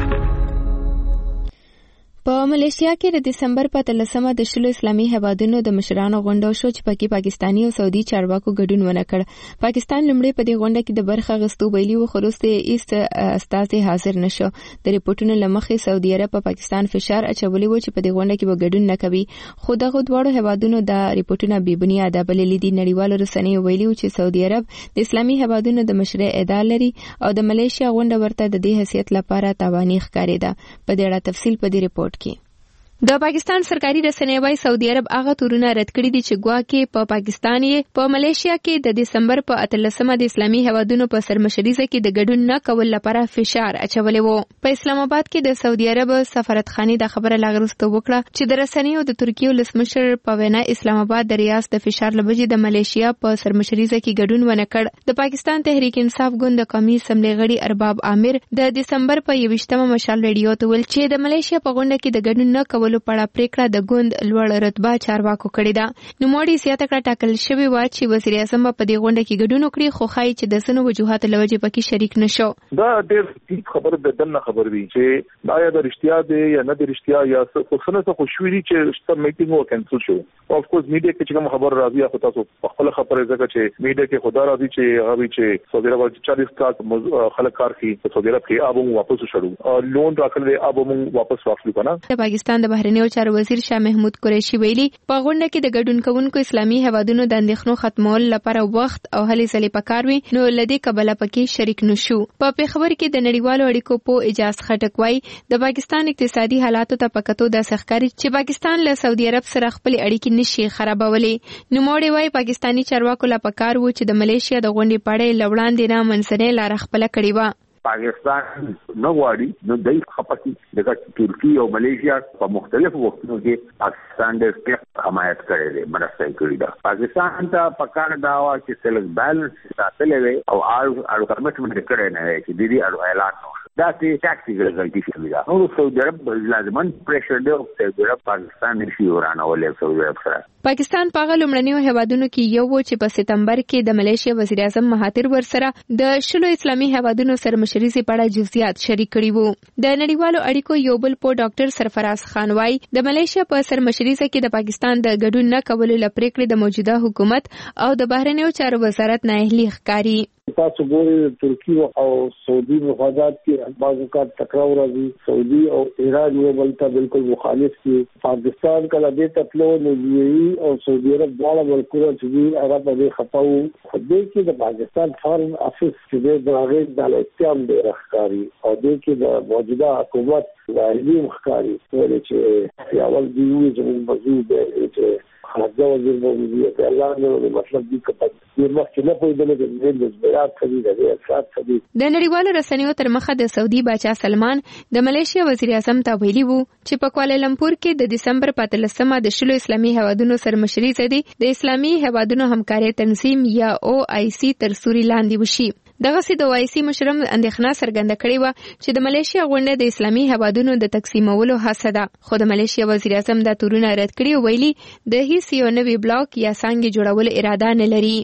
په ملیشیا کې د دسمبر په اتلسمه د شلو اسلامي هیوادونو د مشرانو غونډه شو چې پکې پاکستاني او سعودي چارواکو ګډون ونه کړ. پاکستان لومړی په دې غونډه کې د برخه غستو ویلي و، خو وروسته ایست استازي حاضر نشو. د ریپورتونو لمخې سعودي عرب په پاکستان فشار اچولی و چې په دې غونډه کې به ګډون نه کوي، خو دغه دواړو هیوادونو د ریپورتونو بې بنیاده بللي دي. نړیوالو رسنیو ویلي و چې سعودي عرب د اسلامي هیوادونو د مشرۍ ادعا لري او د ملیشیا غونډه ورته د دې حیثیت لپاره تاواني ښکارېده. په دې اړه تفصیل په دې ریپورت کې. د پاکستان سرکاري رسنۍ وايي سعودي عرب هغه تورونه رد کړي دي چې ګواکې په پاکستان یې په ملیشیا کې د دسمبر په اتلسمه د اسلامي هیوادونو په سرمشریزه کې د ګډون نه کول لپاره فشار اچولی وو. په اسلام آباد کې د سعودي عرب سفارتخانې د خبره لاغرسته وکړه چې د رسنیو د ترکیې ولسمشر په وینا اسلام آباد د ریاض د فشار لبجې د ملیشیا په سرمشریزه کې ګډون ونه کړ. د پاکستان تحریک انصاف ګوند د قومي اسمبلی غړي ارباب عامر د دسمبر په یوویشتمه مشال ریډیو ته ویل چې د ملیشیا په غونډه کې د ګډون نه کول پړه پریکړه د ګوند لوړ رتبه چارواکو کړې ده. نو موړي زیاته کړه ټاکل شوی و چې وزیر اعظم په دې غونډه کې ګډون وکړي، خو خای چې د سنو وجوهات لوجه پکې شریک نشو. دا ډېر خبر د دنه خبر دی چې دا یا د رښتیا دی یا نه د رښتیا یا څه څه څه خوشوي چې ست میټینګ و کینسل شو. او اف کورس میډیا کې چې کوم خبر راځي خو تاسو په خپل خبره ځکه چې میډیا کې خدا راځي چې هغه چې سعودي عرب چالیس کال خلک کار کوي په سعودي عرب کې ابو واپس شړو لون راکړل ابو واپس واخلو کنه. د پاکستان د بهرنیو چارو وزیر شاه محمود قریشي ویلي په غونډه کې د ګډون کوونکو اسلامي هیوادونو د اندېښنو ختمول لپاره وخت او هلې ځلې پکار وي، نو لدې کبله پکې شریک نشو. په پیښور کې د نړیوالو اړیکو په اجاز خټک وایي د پاکستان اقتصادي حالاتو ته پکتو د سخکاري چې پاکستان له سعودي عرب سره خپل اړیکې نشي خرابولې. نو موړي وایي پاکستانی چارواکو لا پکار وو چې د ملیشیا د غونډې پړې لوړاندې نه منځنۍ لار خپل کړی و. پاکستان نو غواړي نو دای خپکی دغه ترکیه او ملیشیا په مختلفو وختونو کې پاکستان د حمایت کړي دي، مرسته کړې ده. پاکستان ته پکار دا و چې سلګ بیلنس ساتلې وي او اړ اړ کمټمنټ کړي نه وي چې د دې اعلان دا چې ټاکټیکل غلطي شوې ده. نو سعودي عرب لازمان پریشر دی او سعودي عرب پاکستان نشي ورانولې. سعودي عرب سره پاکستان په هغه لومړنیو هیوادونو کې یو و چې په سپتمبر کې د ملیشیا وزیر اعظم مهاتیر ورسره د شلو اسلامي هیوادونو سرمشریزي په اړه جزئیات شریک کړي وو. د نړیوالو اړیکو یو بل په ډاکټر سرفراز خان وايي د ملیشیا په سرمشریزه کې د پاکستان د ګډون نه کولو لپاره د موجوده حکومت او د بهرنیو چارو وزارت نه اهلي ښکاري. تاسو ګورئ ترکیه او سعودي مفادات کې بعض اوقات ټکراو راځي. سعودي او ایران یو بل ته بالکل مخالف دي. پاکستان کله دې تطلو نو یوي او سعودي عرب دواړه ملکونه چې عرب دې خپاو خو دې کې د پاکستان فارن افیس چې د راغې د الاتحاد د رخکاری او دې کې د موجوده حکومت د علم ښکاری چې یاول دی چې موضوع دی چې خارجه وزیر موجودي ته الله نو مطلب دې کړه د مخکنه په دې د زبرات خدي د اثرات خدي. د نړیوالو رسنیو تر مخه د سعودي باچا سلمان د ملیشیا وزیر اعظم ته ویلي وو چې په کوالالمپور کې د دسمبر په اتلسمه د شلو اسلامي هیوادونو سرمشري زدي د اسلامي هیوادونو همکاري تنظیم یا او آی سی تر سوري لاندې وشي. دغه سي د وایسي مشرم اندېښنه څرګنده کړې و چې د ملیشیا غونډه د اسلامي هیوادونو د تقسیمولو هڅه ده، خو د ملیشیا وزیر اعظم دا تورونه رد کړي او ویلي د هیڅ یو نوي بلاک یا څنګه جوړولو اراده نه لري.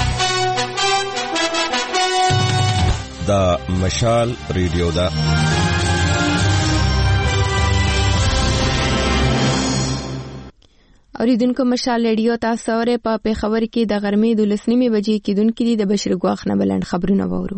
دا مشال ریډیو ده. اوریدونکو مشال ریډیو تاسو اورئ په پیښور کې د غرمې د لسنیمې بجې کېدونکې دي د بشیر ګواخ نه بلند خبرونه وورو.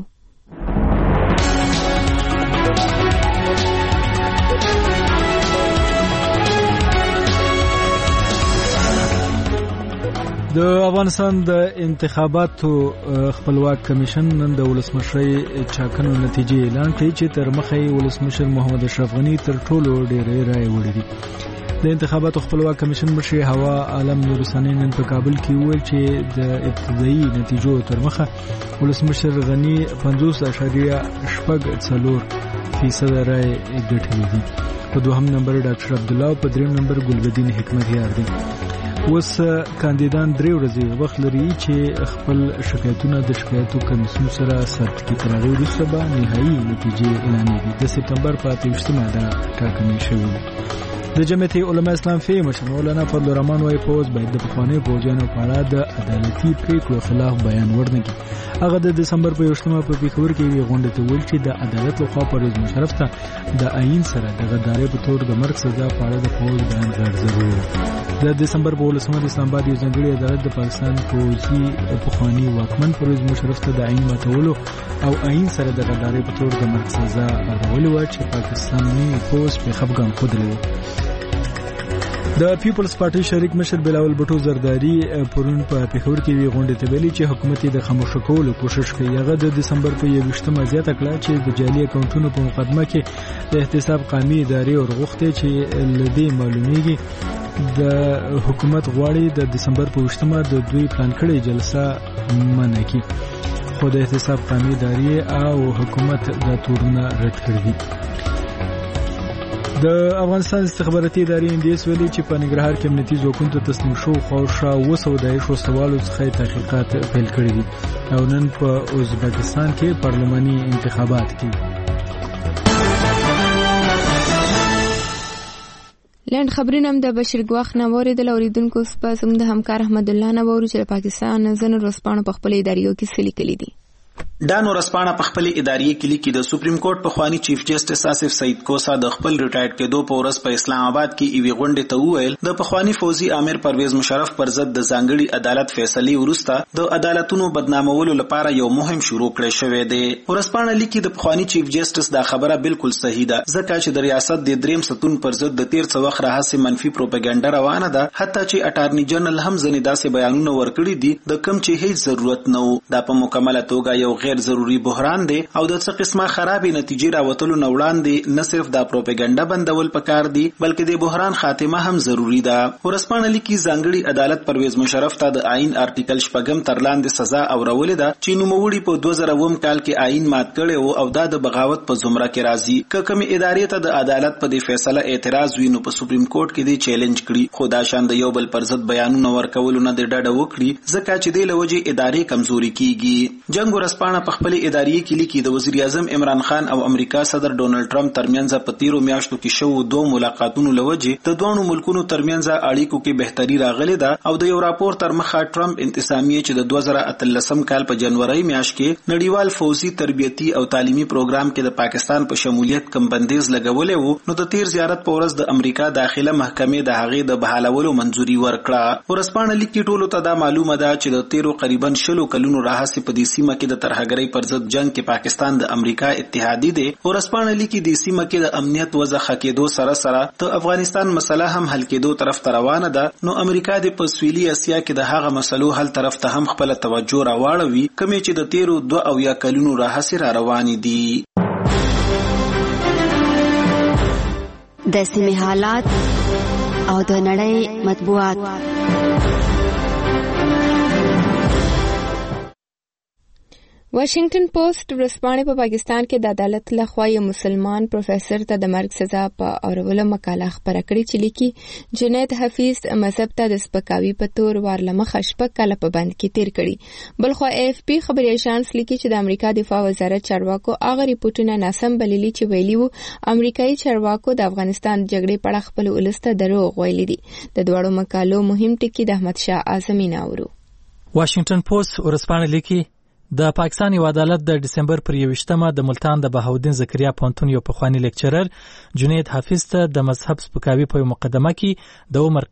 د افغانستان د انتخاباتو خپلواک کمیشن نن د ولسمشرۍ ټاکنو نتیجې اعلان کړې چې تر مخه یې ولسمشر محمد اشرف غني تر ټولو ډېرې رایې وړې دي. د انتخاباتو خپلواک کمیشن مشر هوا عالم نورثاني نن په کابل کې وویل چې د ابتدایي نتیجو تر مخه ولسمشر غني پنځوس اعشاریه شپږ څلور فیصد رایې ګټلې دي. په دوهم نمبر ډاکټر عبدالله او په دریم نمبر ګلبدین حکمتیار دي. اوس کاندیدان درې ورځې وخت لري چې خپل شکایتونه د شکایتو کمیسیون سره ثبت کړي. تر هغې وروسته به نهایي نتیجې اعلانېږي. د سپتمبر په اته ویشتمه دا ټاکنې شوې وي. د جمعیت علماء اسلام فی مشر مولانا فضل الرحمن وايي پوز باید د پخوانیو پوځیانو په اړه د عدالتي پریکړو خلاف بیان ورنه کړي. هغه د دسمبر په یوشتمه په پیښور کې یوې غونډې ته ویل چې د عدالت لخوا پرویز مشرف ته د آئین سره د غدارۍ په تور د مرګ سزا په اړه د پوز بیان غیر ضروري ده. د دسمبر په ولسمه د اسلام آباد یو ځانګړي عدالت د پاکستان پوځي پخواني واکمن پرویز مشرف ته د آئین ماتولو او آئین سره د غدارۍ په تور د مرګ سزا ورکولې وه چې پاکستاني پوز په خفګان ښودلی و. د پیپلز پارټي شریک مشر بلاول بټو زرداری پرون په پیښور کې وی غونډه ته ویلي چې حکومت د خاموش کولو کوشش کوي. هغه د دسمبر په یوویشتمه زیاته کړه چې د جعلي اکاونټونو په مقدمه کې د احتساب قومي ادارې ورغوښتي چې لدې معلومیږي د حکومت غواړي د دسمبر په وشتمه د دوی پلان کړي جلسه منع کړي. خو د احتساب قومي ادارې او حکومت د تورونه رد کړی. د افغانستان استخباراتي ادارې ان ډي اس ویلي چې په ننګرهار کې امنیتي ځواکونو ته تسلیم شو خورشا وسو دایښ وسوالو څخه تحقیقات پیل کړي دي او نن په ازبکستان کې پارلماني انتخابات کې لاند خبرونه هم د بشیر ګواخ نه اوریدل. اوریدونکو سپاس هم د همکار احمد الله نه وورو چې پاکستان ځنو ورسپانو په خپل اداریو کې سلی کړي دي. ډان ورسپانه په خپل ادارې کې لیکي د سپریم کورټ په خواني چیف جسټس آصف سعید کوسا د خپل ریټایرډ کېدو په ورځ په اسلام آباد کې ایوي غونډې ته وویل د پخوانی فوزي امیر پرویز مشرف پر ضد د ځانګړي عدالت فیصله ورسته د عدالتونو بدنامولو لپاره یو مهم شروع کړی شوی دی. ورسپانه لیکي د پخوانی چیف جسټس دا خبره بالکل صحیح ده ځکه چې د ریاست د دریم ستون پر ضد د تیر څه وخت راهسې منفي پروپاګاندا روانه ده. حتی چې اټارنی جنرال هم ځنې داسې بیانونه ورکړي دي د کم چې هیڅ ضرورت نه و. دا په مکمله توګه یو غیر ضروري بحران دی او د څه قسمه خرابې نتیجې راوتلو نه وړاندې نه صرف دا پروپاګاندا بندول پکار دي بلکې د بحران خاتمه هم ضروری ده. ورسپانه لیکي ځانګړي عدالت پرویز مشرف ته د آئین آرټیکل شپږم تر لاندې سزا اورولې ده چې نوموړي په دوه زره اووه کال کې آئین مات کړی و او دا د بغاوت په زمره کې راځي. که کومې ادارې ته د عدالت په دې فیصله اعتراض وینو په سپریم کورټ کې دی چیلنج کړي خو دا شان د یو بل پر ضد بیانونه ورکولو نه د ډډه وکړي ځکه چې د لوجې ادارې کمزوري کیږي. جنگ ورسپانه په خپل ادارې کې لیکي د وزیر اعظم عمران خان او امریکا صدر ډونالد ټرمپ ترمنځ په تیرو میاشتو کې شو دوه ملاقاتونو لوجې د دوه ملکونو ترمنځ اړیکو کې بهتري راغلې ده او د یو راپور تر مخه ټرمپ انتسامیه چې د دوه زره اتلسم کال په جنوري میاشت کې نړیوال فوزي تربیتي او تعلیمي پروګرام کې د پاکستان په شمولیت کم بندیز لګولې وو نو د تیر زیارت په ورځ د امریکا داخله محکمې د هغې د بحالولو منځوري ورکړه. ورسپانه لیکي ټولو ته دا معلومه ده چې د تیرو قریبا شلو کلونو راهسې په دې سیمه کې د ترهګرۍ پر ضد جنگ کې پاکستان د امریکا اتحادی دی. ورسپانه لیکي د سیمه کې د امنیت وضع خکېدو سره سره د افغانستان مسله هم حل کېدو طرف ته روانه ده نو امریکا د په سویلي اسیا کې د هغه مسلو حل طرف ته هم خپل توجه راواړوي کومې چې د تیرو دوه او یا کلونو راهسې را روانې دي. د سیمې حالات او د نړۍ مطبوعات. واشنگټن پوسټ ورسپانه په پاکستان کې د عدالت لخوا یو مسلمان پروفیسور ته د مرګ سزا په اورولو مقاله خبره کړې چې لیکي جنید حفیظ مذهب ته د سپکاوي په تور وارلمه خشپک کله په بند کې تیر کړي. بلخو اف پی خبري ایشانس لیکي چې د امریکا دفاع وزارت چارواکو هغه ریپورتونه ناسم بللي چې ویلي وو امریکایي چارواکو د افغانستان جګړې په اړه خپل ولسته دروغ ویلي دي. د دوړو مقالو مهم ټکي د احمد شاه اعظمي ناورو. واشنگټن پوسټ ورسپانه لیکي د پاکستان یو عدالت د دسمبر پر یوویشتمه د ملتان د بهاودین زکریا پونتون یو پخوانی لیکچرر جنید حافظ ته د مذهب سپکاوي په مقدمه کې د عمر قید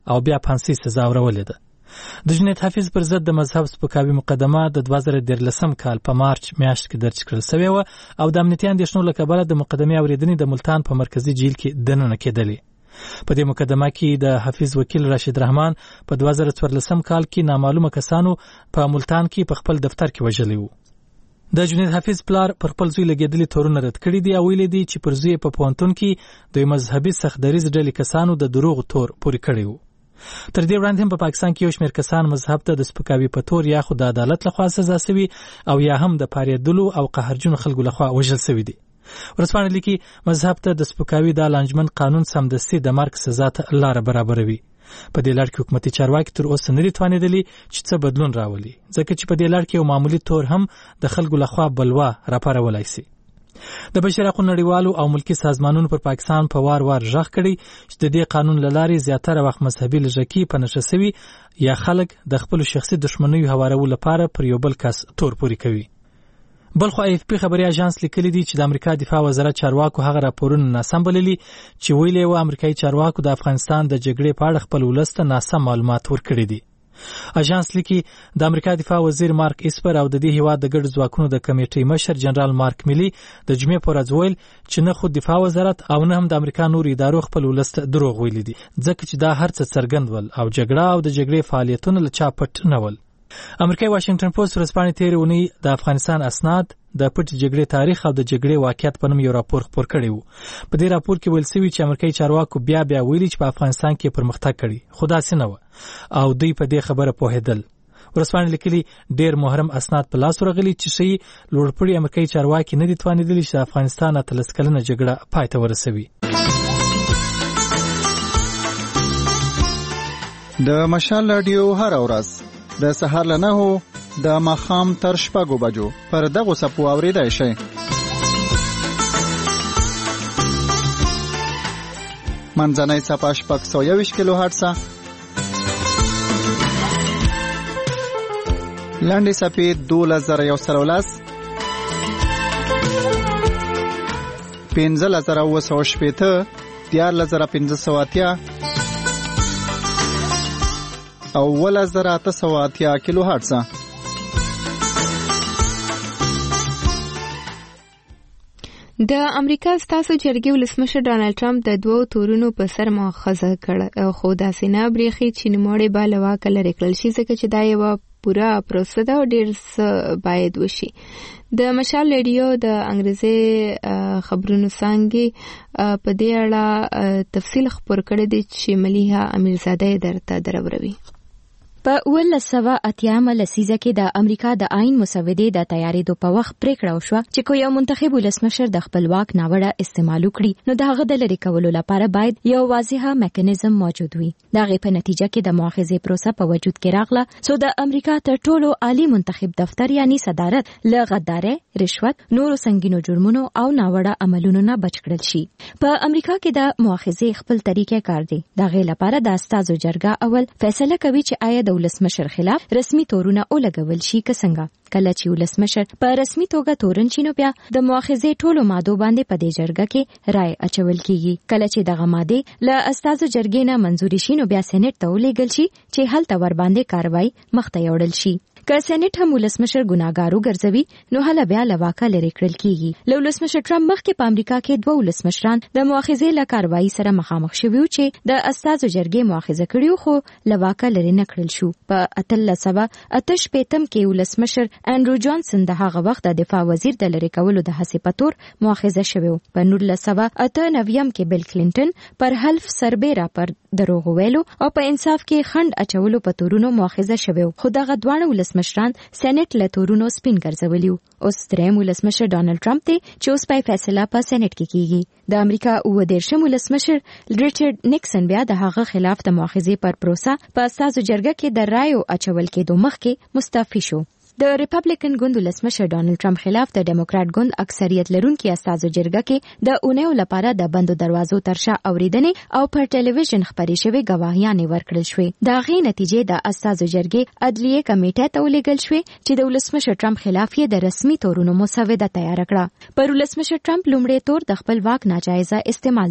او بیا پانسي سزا ورولې ده. د جنید حافظ پر ضد د مذهب سپکاوي مقدمه د دوه زره دیارلسم کال په مارچ میاشت کې درج کړل شوې وه او د امنیتي اندېښنو له کبله د مقدمې اورېدنې د ملتان په مرکزي جیل کې دننه کېدلې. په دې مقدمه کې د حافظ وکیل راشد رحمان په دوه زره څوارلسم کال کې نامعلومه کسانو په ملتان کې په خپل دفتر کې وژلي وو. د جنید حافظ پلار پر خپل زوی لګېدلي تورونه رد کړي دي او ویلي دي چې پر زوی په پوهنتون کې د مذهبي سختدریز ډلې کسانو د دروغ تور پورې کړی وو. تر دې وړاندې هم په پاکستان کې یو شمېر کسان مذهب ته د سپکاوي په تور یا خو د عدالت لخوا سزا سوي او یا هم د پارېدلو او قهرجنو خلکو لخوا وژل سوي دي. ورځپاڼه لیکي مذهب ته د سپکاوي دا لانجمن قانون سمدستي د مرګ سزا ته لاره برابروي. په دې لړ کې حکومتي چارواکي تر اوسه نه دي توانېدلي چې څه بدلون راولي ځکه چې په دې لړ کې یو معمولي تور هم د خلکو لخوا بلوا راپارولای شي. د بشري حقوقو نړیوالو او ملکی سازمانونو پر پاکستان په وار وار ژغ کړي چې د دې قانون له لارې زیاتره وخت مذهبي لږکي په نشه سوي یا خلک د خپل شخصي دښمنیو هوارولو لپاره پر یو بل کس تور پوري کوي. بلخو ای اف پی خبري اژانس لیکلي دي چې د امریکا دفاع وزارت چارواکو هغه راپورونه ناسم بللي چې ویلي و امریکایي چارواکو د افغانستان د جګړې په اړه خپل ولس ته ناسم معلومات ورکړي دي. اژانس لیکي د امریکا دفاع وزیر مارک اسپر او د دې هیواد د ګډ ځواکونو د کمیټې مشر جنرال مارک میلی د جمعې پر ورځ ویل چې نه خود دفاع وزارت او نه هم د امریکا نور ادارو خپل ولس ته دروغ ویلي دي ځکه چې دا هر څه څرګند ول او جګړه او د جګړې فعالیتونه له چا پټ نه ول. امریکایي واشنگټن پوسټ ورځپاڼې تېرې اونۍ د افغانستان اسناد د پټ جګړې تاریخ او د جګړې واقعیت په نوم یو راپور خپور کړی وو. په دې راپور کې ویل شوي چې امریکایي چارواکو بیا بیا ویلي چې په افغانستان کې پرمختګ کړي خو داسې نه وه او دوی په دې خبره پوهېدل. ورځپاڼې لیکلي ډېر محرم اسناد په لاس ورغلي چې ښیي لوړپوړي امریکایي چارواکي نه دي توانېدلي چې د افغانستان اتلس کلنه جګړه پای ته ورسوي. د مشال رادیو هر ورځ د سهار له نهو د ماښام تر شپږو بجو پر دغو څپو اورېدای شئ. منځنۍ څپه شپږ سوه یوویشت کیلو هرټزه، لنډې څپې دولس زره یو سل او لس، پنځلس زره اووه سوه شپېته، دیارلس زره پنځه سوه اتیا او اوولس زره اته سوه اتیا کیلو هرټزه. د امریکا ستاسو جرګې ولسمشر ډانلډ ټرمپ د دوو تورونو په سر مؤاخذه کړه خو داسې نه برېښي چې نوموړی به له واکه لرې کړل شي ځکه چې دا یوه پوره پروسه ده او ډېر څه باید وشي. د مشال ریډیو د انګریزي خبرونو څانګې په دې اړه تفصیل خپور کړی دی چې ملیحه امیرزاده یې درته دروروي. په اوولس سوه اتیایم لسیزه کې د امریکا د آئین مسودې د تیارېدو په وخت پریکړه وشوه چې کو یو منتخب ولسمشر د خپل واک ناوړه استعمال وکړي نو د هغه د لرې کولو لپاره باید یو واضحه میکانیزم موجود وي. د هغې په نتیجه کې د مؤاخذې پروسه په وجود کې راغله څو د امریکا تر ټولو عالی منتخب دفتر یعنی صدارت له غدارۍ، رشوت، نورو سنگینو جرمونو او ناوړه عملونو نه بچ کړل شي. په امریکا کې د مؤاخذې خپل طریقې کار دی. د هغې لپاره د استازو جرګه اول فیصله کوي چې آیا د ولسمشر خلاف رسمي تورونه ولګول شي که څنګه. کله چې ولسمشر په رسمي توګه تورن شي نو بیا د مؤاخذې ټولو مادو باندې په دې جرګه کې رائے اچول کیږي. کله چې دغه ماده له استازو جرګې نه منځوري شي نو بیا سېنات ته ولېږل شي چې هلته ور باندې کاروایی مخته یوړل شي. که سېنات هم ولسمشر ګناهګار وګرځوي نو هله بیا له واکه لرې کړل کیږي. له ولسمشر ټرمپ مخکې په امریکا کې دوه ولسمشران د مؤاخذې له کاروایی سره مخامخ شوي وو چې د استازو جرګې مؤاخذه کړي خو له واکه لرې نه کړل شو. په اتلس سوه اته شپېتم کې ولسمشر انډرو جانسن د هغه وخت د دفاع وزیر د لرې کولو د هڅې په تور مؤاخذه شوی و. په نولس سوه اته نویم کې بیل کلینټن پر حلف سربیره پر دروغ ویلو او په انصاف کې خند اچولو په تورونو مؤاخذه شوی و. خو دغه دواړه ولسمشران سېنات له تورونو سپین ګرځولي وو. اوس دریم ولسمشر ډانلډ ټرمپ دی چې اوس پای فیصله په سېنات کې کیږي. د امریکا اووه دېرشم ولسمشر ریچارډ نیکسن بیا د هغه خلاف د مؤاخذې پر پروسه په استازو جرګه کې د رایو اچول کېدو مخکې مستعفي شو. د ریپبلیکن ګوند ولسمشر ډانلډ ټرمپ خلاف د ډیموکرات ګوند اکثریت لرونکي استازو جرګه کې د اونیو لپاره د بندو دروازو ترشا اوریدنې او پر ټلویزیون خبري شوی گواهیانې ورکړل شوې. د هغې نتیجې د استازو جرګې عدلیه کمیټې ته ولېږل شوې چې د ولسمشر ټرمپ خلاف یې د رسمي تورونو مسوده تیار کړه. پر ولسمشر ټرمپ لومړی تور د خپل واک ناجایزه استعمال دی.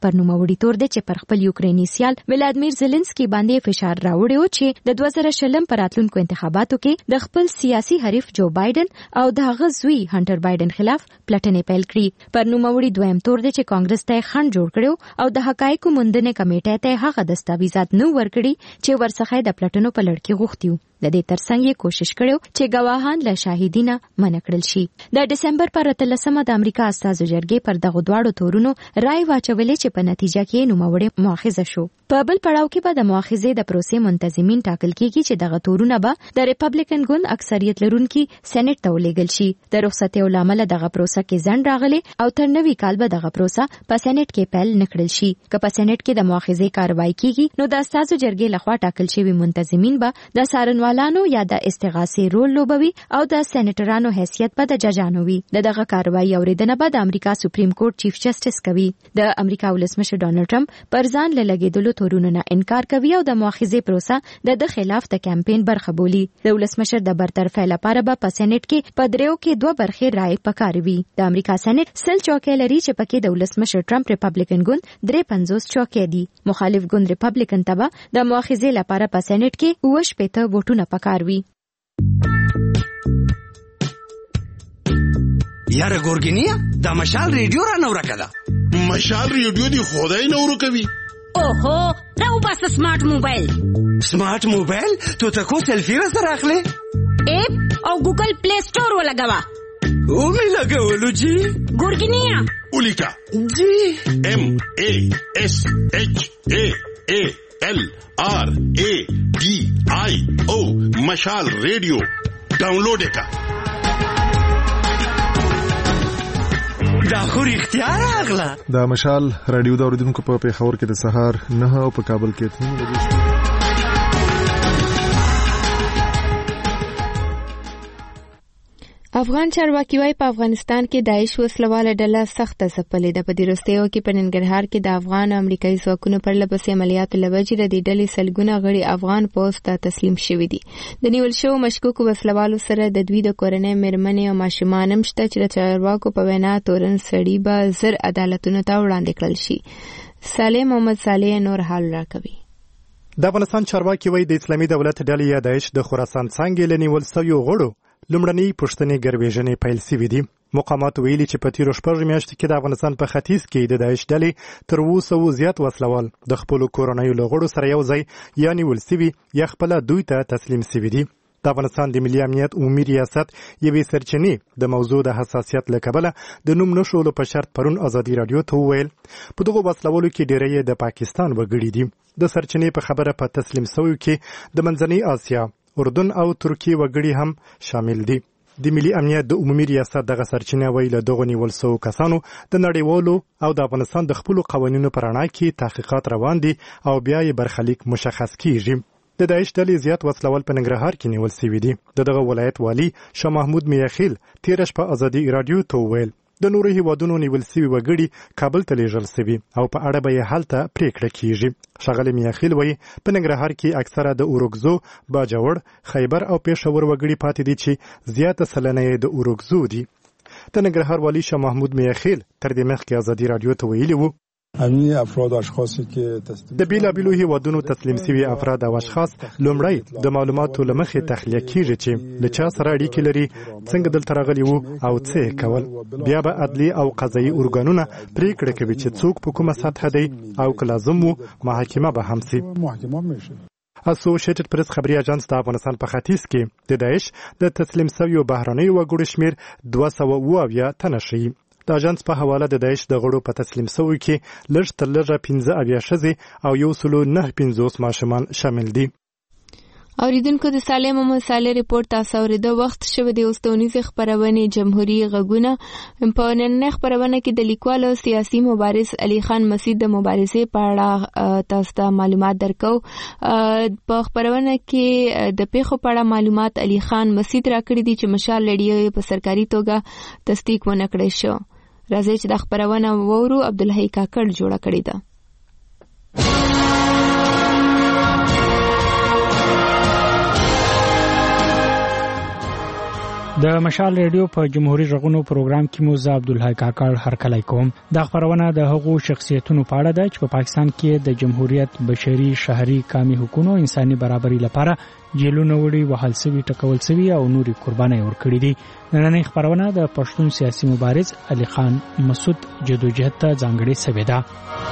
پر نوموړي تور دی چې پر خپل یوکریني سیال ولادمیر زيلنسکي باندې فشار راوړی و چې د دوه زره شلم پر راتلونکو انتخاباتو کې د خپل سیاسي حریف جو بایدن او د هغه زوی هانټر بایدن خلاف پلټنې پیل کړې. پر نوموړي دویم تور دی چې کانګرس ته خنډ جوړ کړو او د حقایقو موندنې کمیټې ته هغه دستاویزات نو ورکړي چې ورڅخه د پلټنو په لړ کې غوښتیو. د دې ترڅنګ یې کوشش کړو چې گواهان له شاهدینه منع کړل شي. د دسمبر پر اتلسمه د امریکا استازو جرګې پر دغه دواړو تورونو رائے واچولې چې په نتیجه کې نوموړي مؤاخذه شو. په بل پړاو کې به د مؤاخذې د پروسې منتظمین ټاکل کیږي چې دغه تورونه به د ریپبلیکن ګوند اکثریت لرونکي سېنات ته ولېږل شي. د رخصتۍ لامل دغه پروسه کې ځنډ راغلی او تر نوي کال به دغه پروسه په سېنات کې پیل نکړل شي. که په سېنات کې د مؤاخذې کاروایی کیږي نو د استازو جرګې لخوا ټاکل شوی منتظمین به د څارنوالانو یا د استغاثې رول لوبوي او د سېنیټرانو حیثیت به د ججانو وي. دغه کاروایی اوریدنه به د امریکا سپریم کورټ چیف جسټس کوي. د امریکا ولسمشر ډانلډ ټرمپ پر ځان لګیدلو تورونو نه انکار کوي او د مؤاخذې پروسه د د خلاف د کمپاین برخه بولي. د ولسمشر د برطرفۍ لپاره به په سېنات کې په دریو کې دوه برخې رائے پکاروي. د امریکا سېنات سل چوکۍ لري چې پکې د ولسمشر ټرمپ ریپبلیکن ګوند درې پنځوس چوکۍ دي. مخالف ګوند ریپبلیکن ته به د مؤاخذې لپاره په سېنات کې اوه شپېته ووټونه پکاروي. یاره ګورګینیا دا مشال ریډیو را نو راکدا. مشال ریډیو دی خدای نو ورکوي. اوهو راو بس سمارټ موبایل. سمارټ موبایل تو تکو سیلفی را سره اخلي. اپ او ګوګل پلی سٹور ولګوا. او می لګولو جی ګورګینیا ولیکا جی ام ا اس اچ ا ا L R A D I O Mashaal radio download का دا خو اختیار اغلا. دا مشال رادیو دا اوریدونکو په پیښور کې د سهار نه او په کابل کې اته بجې. افغان چارواکي وايي په افغانستان کې داعش وسلواله ډله سخته ځپلې ده. په دې وروستیو کې په ننګرهار کې د افغان او امریکایي ځواکونو پر لپسې عملیاتو له وجې د دې ډلې سلګونه غړي افغان پوځ ته تسلیم شوي دي. د نیول شوو مشکوکو وسلوالو سره د دوی د کورنۍ مېرمنې او ماشومان هم شته چې د چارواکو په وینا تورن سړي به زر عدالتونو ته وړاندې کړل شي. صالح محمد صالح نور حال راکوي. د افغانستان چارواکي وايي د اسلامي دولت ډلې یا داعش د خراسان څنګه له نیول شویو غړو لومړنۍ پښتني ګرویژنې پیل شوې دي. مقامات ویلي چې په تیرو شپږو میاشتو کې د افغانستان په ختیځ کې د داعش ډلې تر اوه سوو زیات وسلوال د خپلو کورنیو له غړو سره یو ځای یا نیول شوي یا خپله دوی ته تسلیم شوي دي. د افغانستان د ملي امنیت عمومي ریاست یوې سرچینې د موضوع د حساسیت له کبله د نوم نشولو په شرط پرون ازادي راډیو ته وویل په دغو وسلوالو کې ډیری د پاکستان وګړي دي. د سرچینې په خبره په تسلیم شویو کې د منځنۍ اسیا، اردن او ترکیې وګړي هم شامل دي. د ملي امنیت د عمومي ریاست دغه سرچینه ویل له دغو نیول شوو کسانو د نړیوالو او د افغانستان د خپلو قوانینو پر رڼا کې تحقیقات روان دي او بیا یې برخلیک مشخص کیږي. د داعش ډلې زیات وسلوال په ننګرهار کې نیول شوي دي. د دغه ولایت والی شاه محمود میاخیل تیره شپه ازادي راډیو ته وویل د نورو هیوادونو نیول شوي وګړي کابل ته لیږل شوي او په اړه به یې هلته پریکړه کیږي. ښاغلی میاخیل وایي په ننګرهار کې اکثره د اورګزو، باجوړ، خیبر او پېښور وګړي پاتې دي چې زیاته سلنه یې د اورګزو دي. د ننګرهار والی شاه محمود میاخیل تر دې مخکې ازادي راډیو ته ویلي وو د بیلابیلو هیوادونو تسلیم شوي افراد او اشخاص لومړی د معلوماتو له مخې تخلیه کیږي چې له چا سره اړیکې لري، څنګه دلته راغلي وو او څه یې کول. بیا به عدلي او قضایي ارګانونه پریکړه کوي چې څوک په کومه سطحه دی او که لازم وو محاکمه به هم سي. اسوسییټډ پریس خبري اژانس د افغانستان په ختیځ کې د داعش د تسلیم شویو بهرنیو وګړو شمېر دوه سوه اووه اویا تنه ښیي. د اژانس په حواله د داعش د غړو په تسلیم شویو کې لږ تر لږه پنځه اویا ښځې او یو سلو نه پنځوس ماشومان شامل دي. اوریدونکو د صالح محمد صالح ریپورت تاسو اوریدو. وخت شوه د اوستونیزې خبرونې جمهوریت غږونه. په نننۍ خبرونه کې د لیکوال او سیاسي مبارز علي خان مسعود د مبارزې په اړه تاسو ته معلومات درکو. په خبرونه کې د پیښو په اړه معلومات علي خان مسعود راکړي دي چې مشال لړۍ په سرکاري توګه تصدیق ونه کړی شو. راځي چې د خبرونه وورو. عبدالحی کاکړ جوړه کړې ده. د مشال ریډیو په جمهوریت غونو پروګرام کې مو زه عبدالحی کاکړ هرکلی کوم. دا خبرونه د هغو شخصیتونو په اړه ده چې په پاکستان کې د جمهوریت بشري شهري کامي حقوقو انساني برابرۍ لپاره جیلونه وړي وهل سوي ټکول سوي او نوري قرباني ورکړي دي. نننۍ خبرونه د پښتون سیاسي مبارز علي خان مسعود جدوجہد ته ځانګړې سوې ده.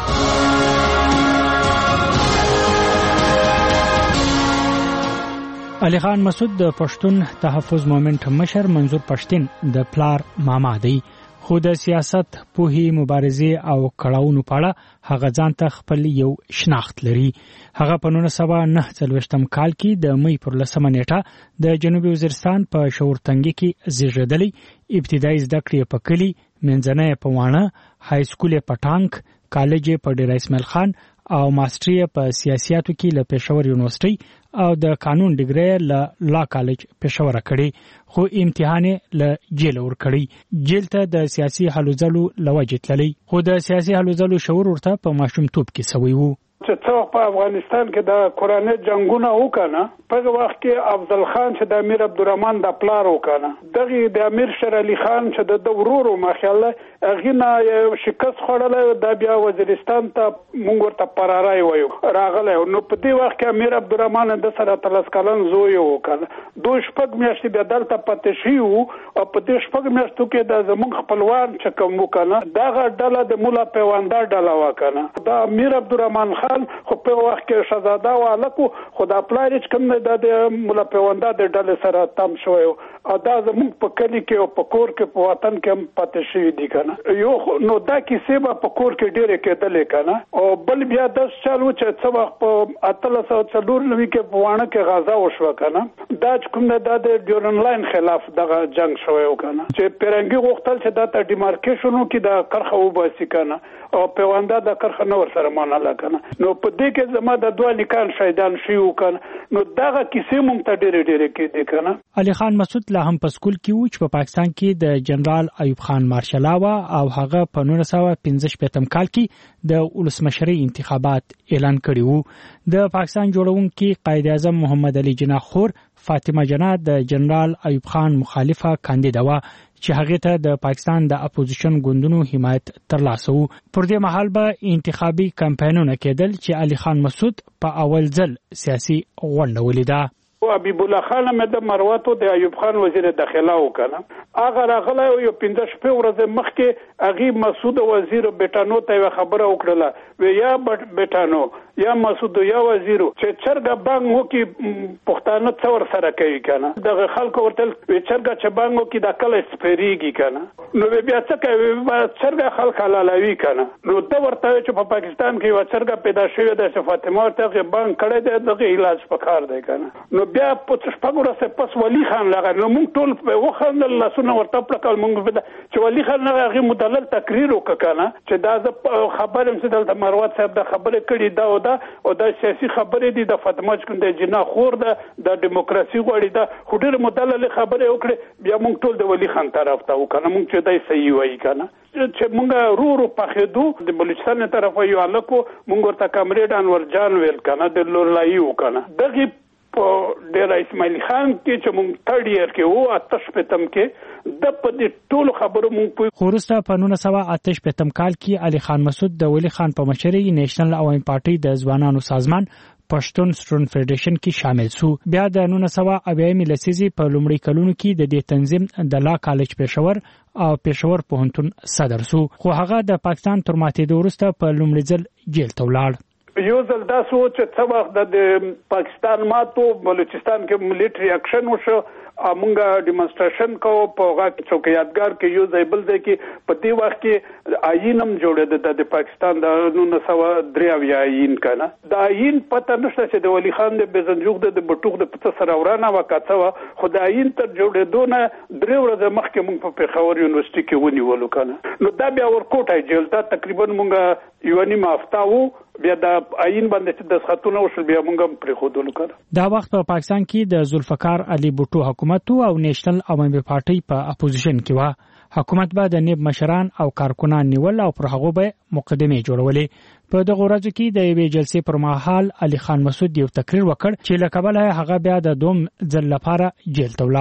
علي خان مسعود د پښتون تحفظ مومنت مشر منظور پښتين د پلار ماما دی، خو د سیاست پوهي مبارزه او کړاوونو په اړه هغه ځان ته خپل یو شناخت لري. هغه په نولس سوه نهه څلوېښتم کال کې د مې پر لسمه نیټه د جنوبي وزیرستان په شورتنګي کې زیږیدلی. ابتدایي زده کړې په کلی، منځنۍ په وانه، های سکول په ټانک، کالج په ډیر اسماعیل خان او ماستری په سیاسياتو کې له پېښور یونیورسيټي او د قانون ډیګري له لا کالج پېښور کړي، خو امتحان له جیل ور کړی. جیل ته د سیاسي حلو ځلو لوجه تللی، خو د سیاسي حلو ځلو شعور ورته په ماشومتوب کې سوی وو. چې څو په افغانستان کې د کورانه جنگونه وکړه، په وخت کې افضل خان چې د امیر عبدالرحمن د پلار وکړه، دغه د امیر شیر علي خان چې د ورورو مخاله اغینا شکست خوړل، د بیا وزیرستان ته مونږ ورته پرارای وایو راغله. نو په دې وخت کې امیر عبدالرحمن د سره تلس کلن زوی وکړه. دوه شپږ میاشتې بیا دلته پاتې شي او په دې شپږ میاشتو کې د زمونږ خپلوان چې کوم وکړه دغه ډله د مولا پیوندار ډله وکړه. د امیر عبدالرحمن خان خو په وخت کې شهزاده والکو خدا پلار چې کوم د مولا پیوندار د ډلې سره تم شوی او دا زموږ په کلی کې او په کور کې په وطن کې هم پاتې شوی دي کنه. یو نو دا کیسه به په کور کې ډېرې کېدلې کنه. او بل بیا د چالو چې څو وخت په اتلس او څلور نوي کې په وانه کې غزا وشو کنه. دا کوم د ډیورن لاین خلاف دغه جنگ شوی کنه چې پیرنګي غوښتل چې دا ډیمارکیشنو کې د کرخه وباسي کنه او پیوندار د کرخه نور سره ماناله کنه. نو په دې کې زما د دوه لیکان شهیدان شيو کنه. نو دغه کیسه مونږ ته ډېرې ډېرې کې دي کنه. علي خان مسعود لا هم په سکول کې و چې په پاکستان کې د جنرال ایوب خان مارشالاوا او هغه په نولس سوه پنځه شپېتم کال کې د ولسمشرۍ انتخابات اعلان کړي وو. د پاکستان جوړونکي قائد اعظم محمد علي جناح خور فاطمه جناح د جنرال ایوب خان مخالفه کاندیدا و چې هغه ته د پاکستان د اپوزیشن ګوندونو حمایت ترلاسه وو. پر دې مهال به انتخابي کمپاینونه کېدل چې علي خان مسعود په اول ځل سیاسي غونډه ولیده. حبیب الله خان مې د مرواتو د ایوب خان وزیر داخله وکړه. هغه راغله یو پنځه شپې ورځې مخکې هغه مسعود وزیر بیٹانو ته خبره وکړه، و یا بیٹانو یا مسعود یا وزیر چې چرګه بانګ وکي پښتانه څور سره کوي کنه. دغه خلکو ورته و چرګه چې بانګ وکي د کله سپریږي کنه. نو بیا څه کوي چرګه خلک حلالوي کنه. نو دا ورته چې په پاکستان کې و چرګه پیدا شوې ده، فاطمه ورته بانګ کړي ده، دغه علاج پکار دی کنه. نو بیا په شپږ ورځې پس ولی خان لغه نو موږ ټول په وخت لاسونه ورته پکړ موږ چې ولی خان هغه مدلل تقریر وکړه چې دا خبره هم دلته مروت صاحب د خبره کړي دا او دا او د سیاسي خبرې دي د فاطمه چکن د جنا خور ده د دیموکراسي غوړي ده خډیر مدلل خبره وکړي. بیا موږ ټول د ولی خان طرف ته وکړه، موږ چې دای صحیح وایي کنه چې موږ رو رو پخېدو د بلوچستان طرف یو الکو موږ ورته کمرېډ انور جان ویل کنه د لورلای وکنه. دغه په ډیر اسماعیل خان کې چې مونږ تړیر کې وو آتش پتم کې د په دې ټول خبرو مونږ په خورسته په نولس سوه آتش پتم کال کې علي خان مسعود د ولی خان په مشرۍ نېشنل عوامي پارټي د ځوانانو سازمان پښتون سټوډنټ فدریشن کې شامل شو. بیا د نولس سوه اویایم لسیزې په لومړي کلونو کې د دې تنظیم د لا کالج پېښور او پېښور پوهنتون صدر شو، خو هغه د پاکستان تر ماتېدو وروسته په لومړي ځل جیل ته ولاړ. یو ځل دا سوچ چې څه وخت د پاکستان ماتو بلوچستان کې ملټری اکشن وشو، امونګه ډیمونستریشن کو په هغه څوک یادګار کې یو ځای بل ځای کې په دې وخت کې آئینم جوړېده د پاکستان د نولس سوه درې اویا آئین کنه. د آئین پته نشته چې د ولی خان د بزنجوق د بټوق د پته سره ورانه وکړه، خو د آئین تر جوړېدو نه درې ورځې مخکې موږ په پېښور یونیورسيټي کې ونیولو کنه. نو دا بیا ورکوټای جیل دا تقریبا موږ یو نیمه هفته وو، بیا د آئین باندې چې د خاتونه وشل بیا موږ پرې خودلو کړ. دا وخت په پاکستان کې د ذوالفقار علي بوټو حکومت او نېشنل عوامي پارټي په اپوزیشن کې و. حکومت به د نیب مشران او کارکنان نیول او پر هغه به مقدمه جوړولې. په دغه ورځو کې د یوې جلسې پر مهال علي خان مسعود یو تقریر وکړ چې له کبله هغه بیا د دوم ځل لپاره جیل ته ولاړ.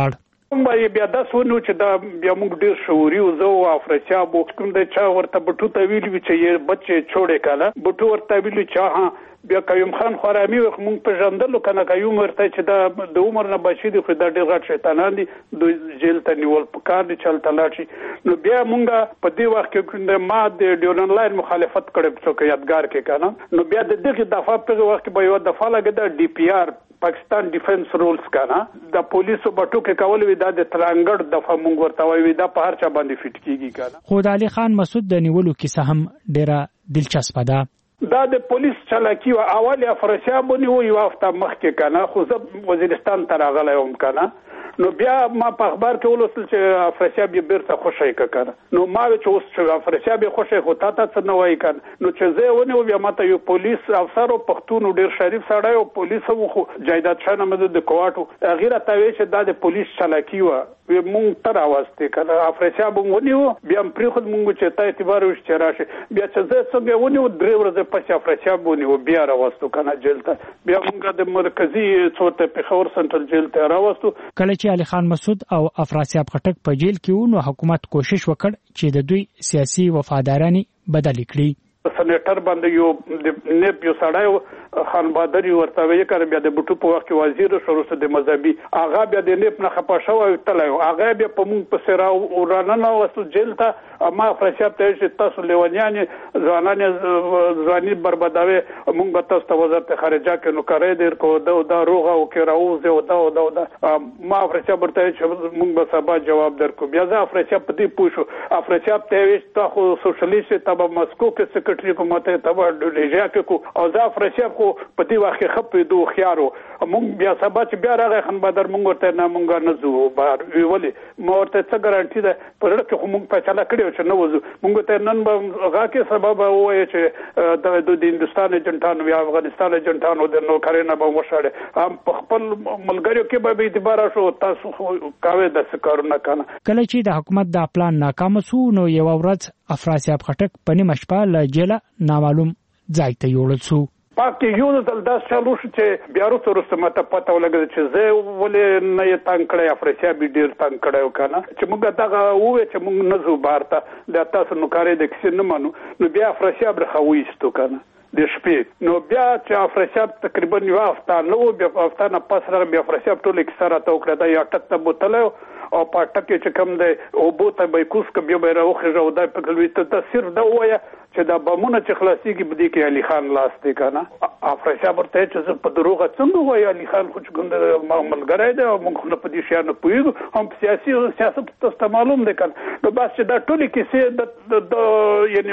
مې بیا داسې ونو چې دا بیا موږ ډېر شعوري او زه او افراسیاب کوم د چا ورته بټو ته ویلي وي چې یې بچې چوړې کاله بټو ورته ویلي چې ها بیا قیوم خان خرامي وخت مونږ په ژوندلو کنه قیوم ورته چې دا د عمر نه بچی دي خو دا ډېر غټ شیطانان دي د جیل ته نیول پکار دي چلته لاړ شي نو بیا مونږ په دې وخت کې ما د ډیورن لاین مخالفت کړې څوک یادګار کې کنه نو بیا د دغه دفعه په وخت کې به یو دفعه لګیدا ډي پی آر پاکستان ډیفنس رولز کنه د پولیسو بټو کې کول وی دا د ترانګړ دفعه مونږ ورته وی دا په هر چا باندې فټ کیږي کنه خو د علي خان مسعود د نیولو کیسه هم ډېره دلچسپه ده دا د پولیس چلاکی و اول افراسیاب نیو یو هفته مخکې کنه خو زه وزیرستان ته راغلی وم کنه نو بیا ما په اخبار کې ولوستل چې افراسیاب یې بیرته خوشی کنه نو ما چې اوس چې افراسیاب یې خوشی خو تا ته څه نه وایي کنه نو چې زه ونیو بیا ماته یو پولیس افسر او پښتون ډیر شریف سړی او پولیس هم خو جایداد شاه نامه د کوټو غیر تاوی چې دا د پولیس چلاکی و مونږ تر اواسته کنه افراسیاب ونیو بیا پرې خود مونږ چې تا اعتبار وشته راشي بیا چې زه څنګه ونیو درې ورځې پس افراسیاب ونیو بیا راوستو کنه جیل ته بیا مونږ د مرکزی څورته پېښور سنټرل جیل ته راوستو کله چې علي خان مسعود او افراسیاب خټک په جیل کې وو نو حکومت کوشش وکړ چې د دوی سیاسي وفادارانی بدل کړي سنټر باندې یو د نپ یو سړی خان بادری ورته وی کړ بیا د بټو په وخت کې وزیر شروع د مذهبي اغا بیا د نپ نه خپه شو او تلایو اغا بیا په مونږ په سره او رانه وسو جیل ته ما افراسیاب ته چې تاسو لیونیان ځوانان ځواني بربادوي مونږ به تاسو ته وزارت خارجه کې نو کړی در کو دا دا روغه او کې راوځي او دا دا دا ما افراسیاب ورته چې مونږ به سبا جواب درکو بیا ځا افراسیاب په دې پوښو افراسیاب ته وی تاسو سوشلیست تبع مسکو کې سیکریټری کومته تبع ډیجا کې کو او ځا افراسیاب خو په دې وخت کې خپې دوه خيارو مونږ بیا سبا چې بیا راغی خان بدر مونږ ورته نه مونږ نه زو بار ویولې مو ورته څه ګارانټي ده پر لکه خو مونږ په چلا کړیو چې نه وځو مونږ ته نن به غا کې سبب وایي چې د هندستان ایجنټانو یا افغانستان ایجنټانو د نوکرینه به وشاړي هم په خپل ملګریو کې به اعتبار شو تاسو کاوه د سکارونه کنه کله چې د حکومت د پلان ناکام شو نو یو ورځ افراسیاب خټک په نیمه شپه له جیله نامعلوم ځای ته یوړل شو پاکي یو دل داس چالو شو چې بیا وروسته وروسته ماته پته ولګل چې زه ولې نه یې تنګ کړی افراسیاب ډېر تنګ کړی کنه چې موږ دغه وې چې موږ نه زو بارته د تاسو نو کارې د کیسې نه مانو نو بیا افراسیاب رخويستو کنه د شپې نو بیا چې افراسیاب تقریبا یو هفته نو بیا هفته نه پس را بیا افراسیاب ټول کیسه راته وکړه دا یو ټک ته بوتل او په ټکه چې کوم دی او بوته به کوس ک بیا به راوخه جو دا په کلوي ته صرف دا وایا چې دا بمونه چې خلاصيږي بده کې علي خان لاس دی کنه افراسیاب ورته چې په دروغه څنګه وای علي خان خو څنګه معاملګرای دی او موږ نه په دې شي نه پوهیږو هم سیاسي سیاست تاسو معلوم دی کنه نو بس چې دا ټولې کیسې د یعنی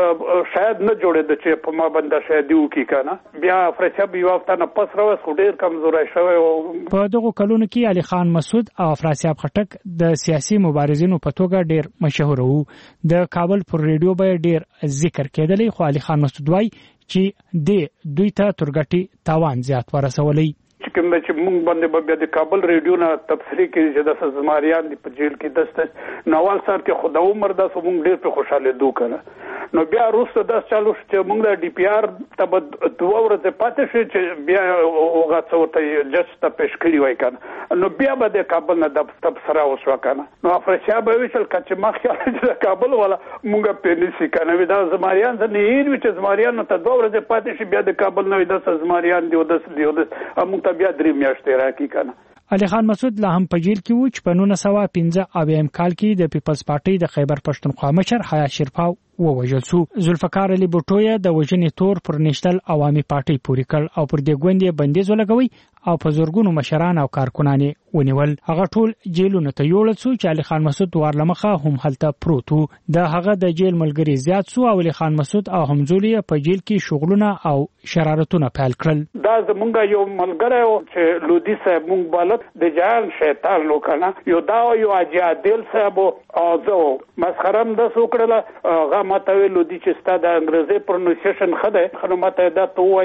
شاید نه جوړې د چې په ما باندې شاید یو کی کنه بیا افراسیاب یو وخت نه پس راوس خو ډیر کمزورای شوی او په دغه کلونو کې علي خان مسعود او افراسیاب خټک د سیاسي مبارزینو په توګه ډیر مشهور وو د کابل پر ریډیو به ډیر ذکر کېدلی خو علي خان مسعود وای چې د دوی ته ترګټي تاوان زیات ورسولې چې کوم چې مونږ باندې بیا د کابل ریډیو نه تفسیری کې چې د زماریان په جیل کې دسته نوال سر کې خدا عمر د مونږ ډیر په خوشاله دو کنه نو بیا روسته د چالو چې مونږ د ډي پی آر ته دوه ورځې پاتې شي چې بیا هغه څورته جج ته پېښ کړی وای کنه نو بیا به د کابل نه د تفسیرا وشو کنه نو افراسیاب به ویل کچ ما خیال چې د کابل ولا مونږ په نسی کنه ودا زماریان نه هیر چې زماریان ته دوه ورځې پاتې شي بیا د کابل نه د زماریان دی د دی د مونږ بیا درې میاشتې راکی کنه علي خان مسعود لا هم په جیل کې و چې په نولس سوه پنځه اویا کال کې د پیپلز پارټي د خیبر پښتونخوا مشر حیا شرپاو ووژل شو ذوالفقار علي بوټویا د وژنې تور پر نېشنل عوامي پارټي پورې کړ او پر دې ګوندې بندیز ولګوي او په زورګونو مشران او کارکونان ونیول هغه ټول جیلونو ته یوړل شو چې علي خان مسعود ورلمخه هم هلته پروت و د هغه د جیل ملګری زیات شو او علي خان مسعود او همزولي په جیل کې شغلونه او شرارتونه پیل کړل دا زمونږ یو ملګری چې لودي صاحب مونږ بالت د جان شیطان لوکنه یو دا یو اجادل صاحب او زه مسخرم د سوکړه ماته ویلو دي چې ستاسو د انګریزي پرونونسیشن خده خنو ماته دا ته وایا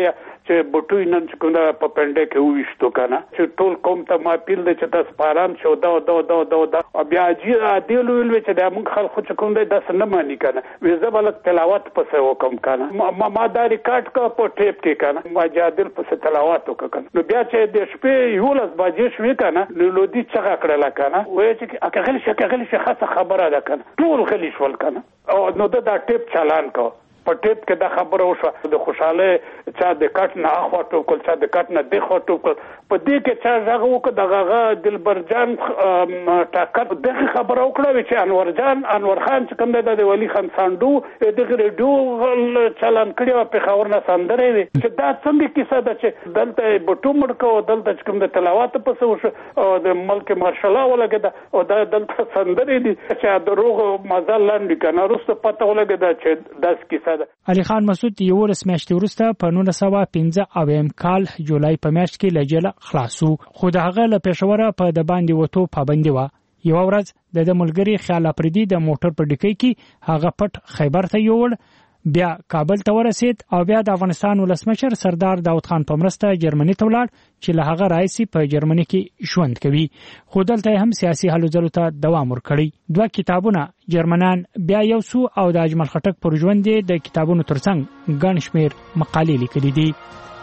چې بټوي نن چې کومه په پنده کې وښتو کنه چې ټول قوم ته ما پیل د چې تاسو پارام شو دا دا دا دا دا بیا چې عادل ویل چې د موږ خلکو چې کوم د داس نه مانی کنه وې زبلت تلاوت پسې وکم کنه ما ما دا ریکارډ کا په ټیپ کې کنه ما جادل پسې تلاوت وکړ نو بیا چې د شپې یو لاس باجې شوې کنه نو لودي څنګه کړل کنه وې چې اکغلی شکغلی شخصه خبره ده کنه ټول غلی شول کنه او نو دا ټیپ چالان کو په ټیپ کې دا خبره وشو د خوشاله چا د کټ نه اخوا ټوکل چا د کټ نه د خوا ټوکل په دې کې چا ځغه وکړه دغه دلبرجان ټاکر دغه خبره وکړه چې انور جان انور خان چې کوم د ولی خان ساندو دغه ریډیو چالان کړی په خبر نه سندره چې دا څنګه کیسه ده چې دلته بټو مړکو دلته کوم د تلاوت په وشو او د ملک مارشال ولګه او دا دلته سندره دي چې دروغ مزل لاندې کنه روسته پته ولګه چې داس کیسه علي خان مسعود یو رسمیاشتي وروسته په نولس سوه پنځه اویم کال جولای په میاشت کې له جیله خلاصو خو د هغه له پېښوره په د باندې وته پابندي و یو ورځ د ملګری خیال افریدي د موټر په ډکی کې هغه پټ خیبر ته یوړ بیا کابل ته ورسید او بیا د افغانستان ولسمشر سردار داود خان په مرسته جرمني ته ولاړ چې له هغه راځي په جرمني کې ژوند کوي خو دلته هم سیاسي هلو ځلو ته دوام ورکړي دوه کتابونه جرمنان بیا یو سو او د اجمل خټک پر ژوند د کتابونو ترڅنګ ګڼ شمېر مقالې لیکلي دي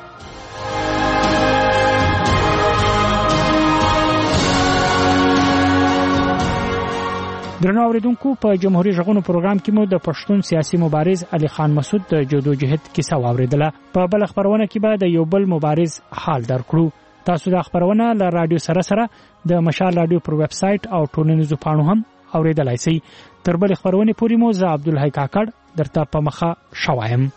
درنو اوریدونکو په جمهوریت ژغونو پروګرام کې مو د پښتون سیاسي مبارز علي خان مسعود د جدوجہد کیسه واوریدله په بل خبرونه کې به د یو بل مبارز حال درکړو تاسو د خبرونه له رادیو سره سره د مشال رادیو پر ویب سټ او ټولنیزو پاڼو هم اوریدلای شئ تر بل خبرونه پورې مو زه عبدالحی کاکړ درته په مخه شوایم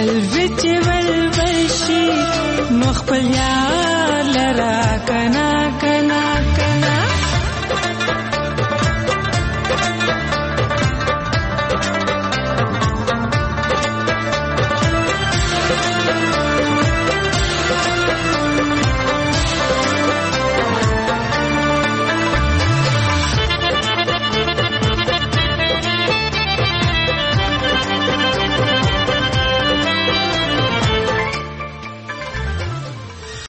ولوي چې ول بشي نو خپل یار لرا کنا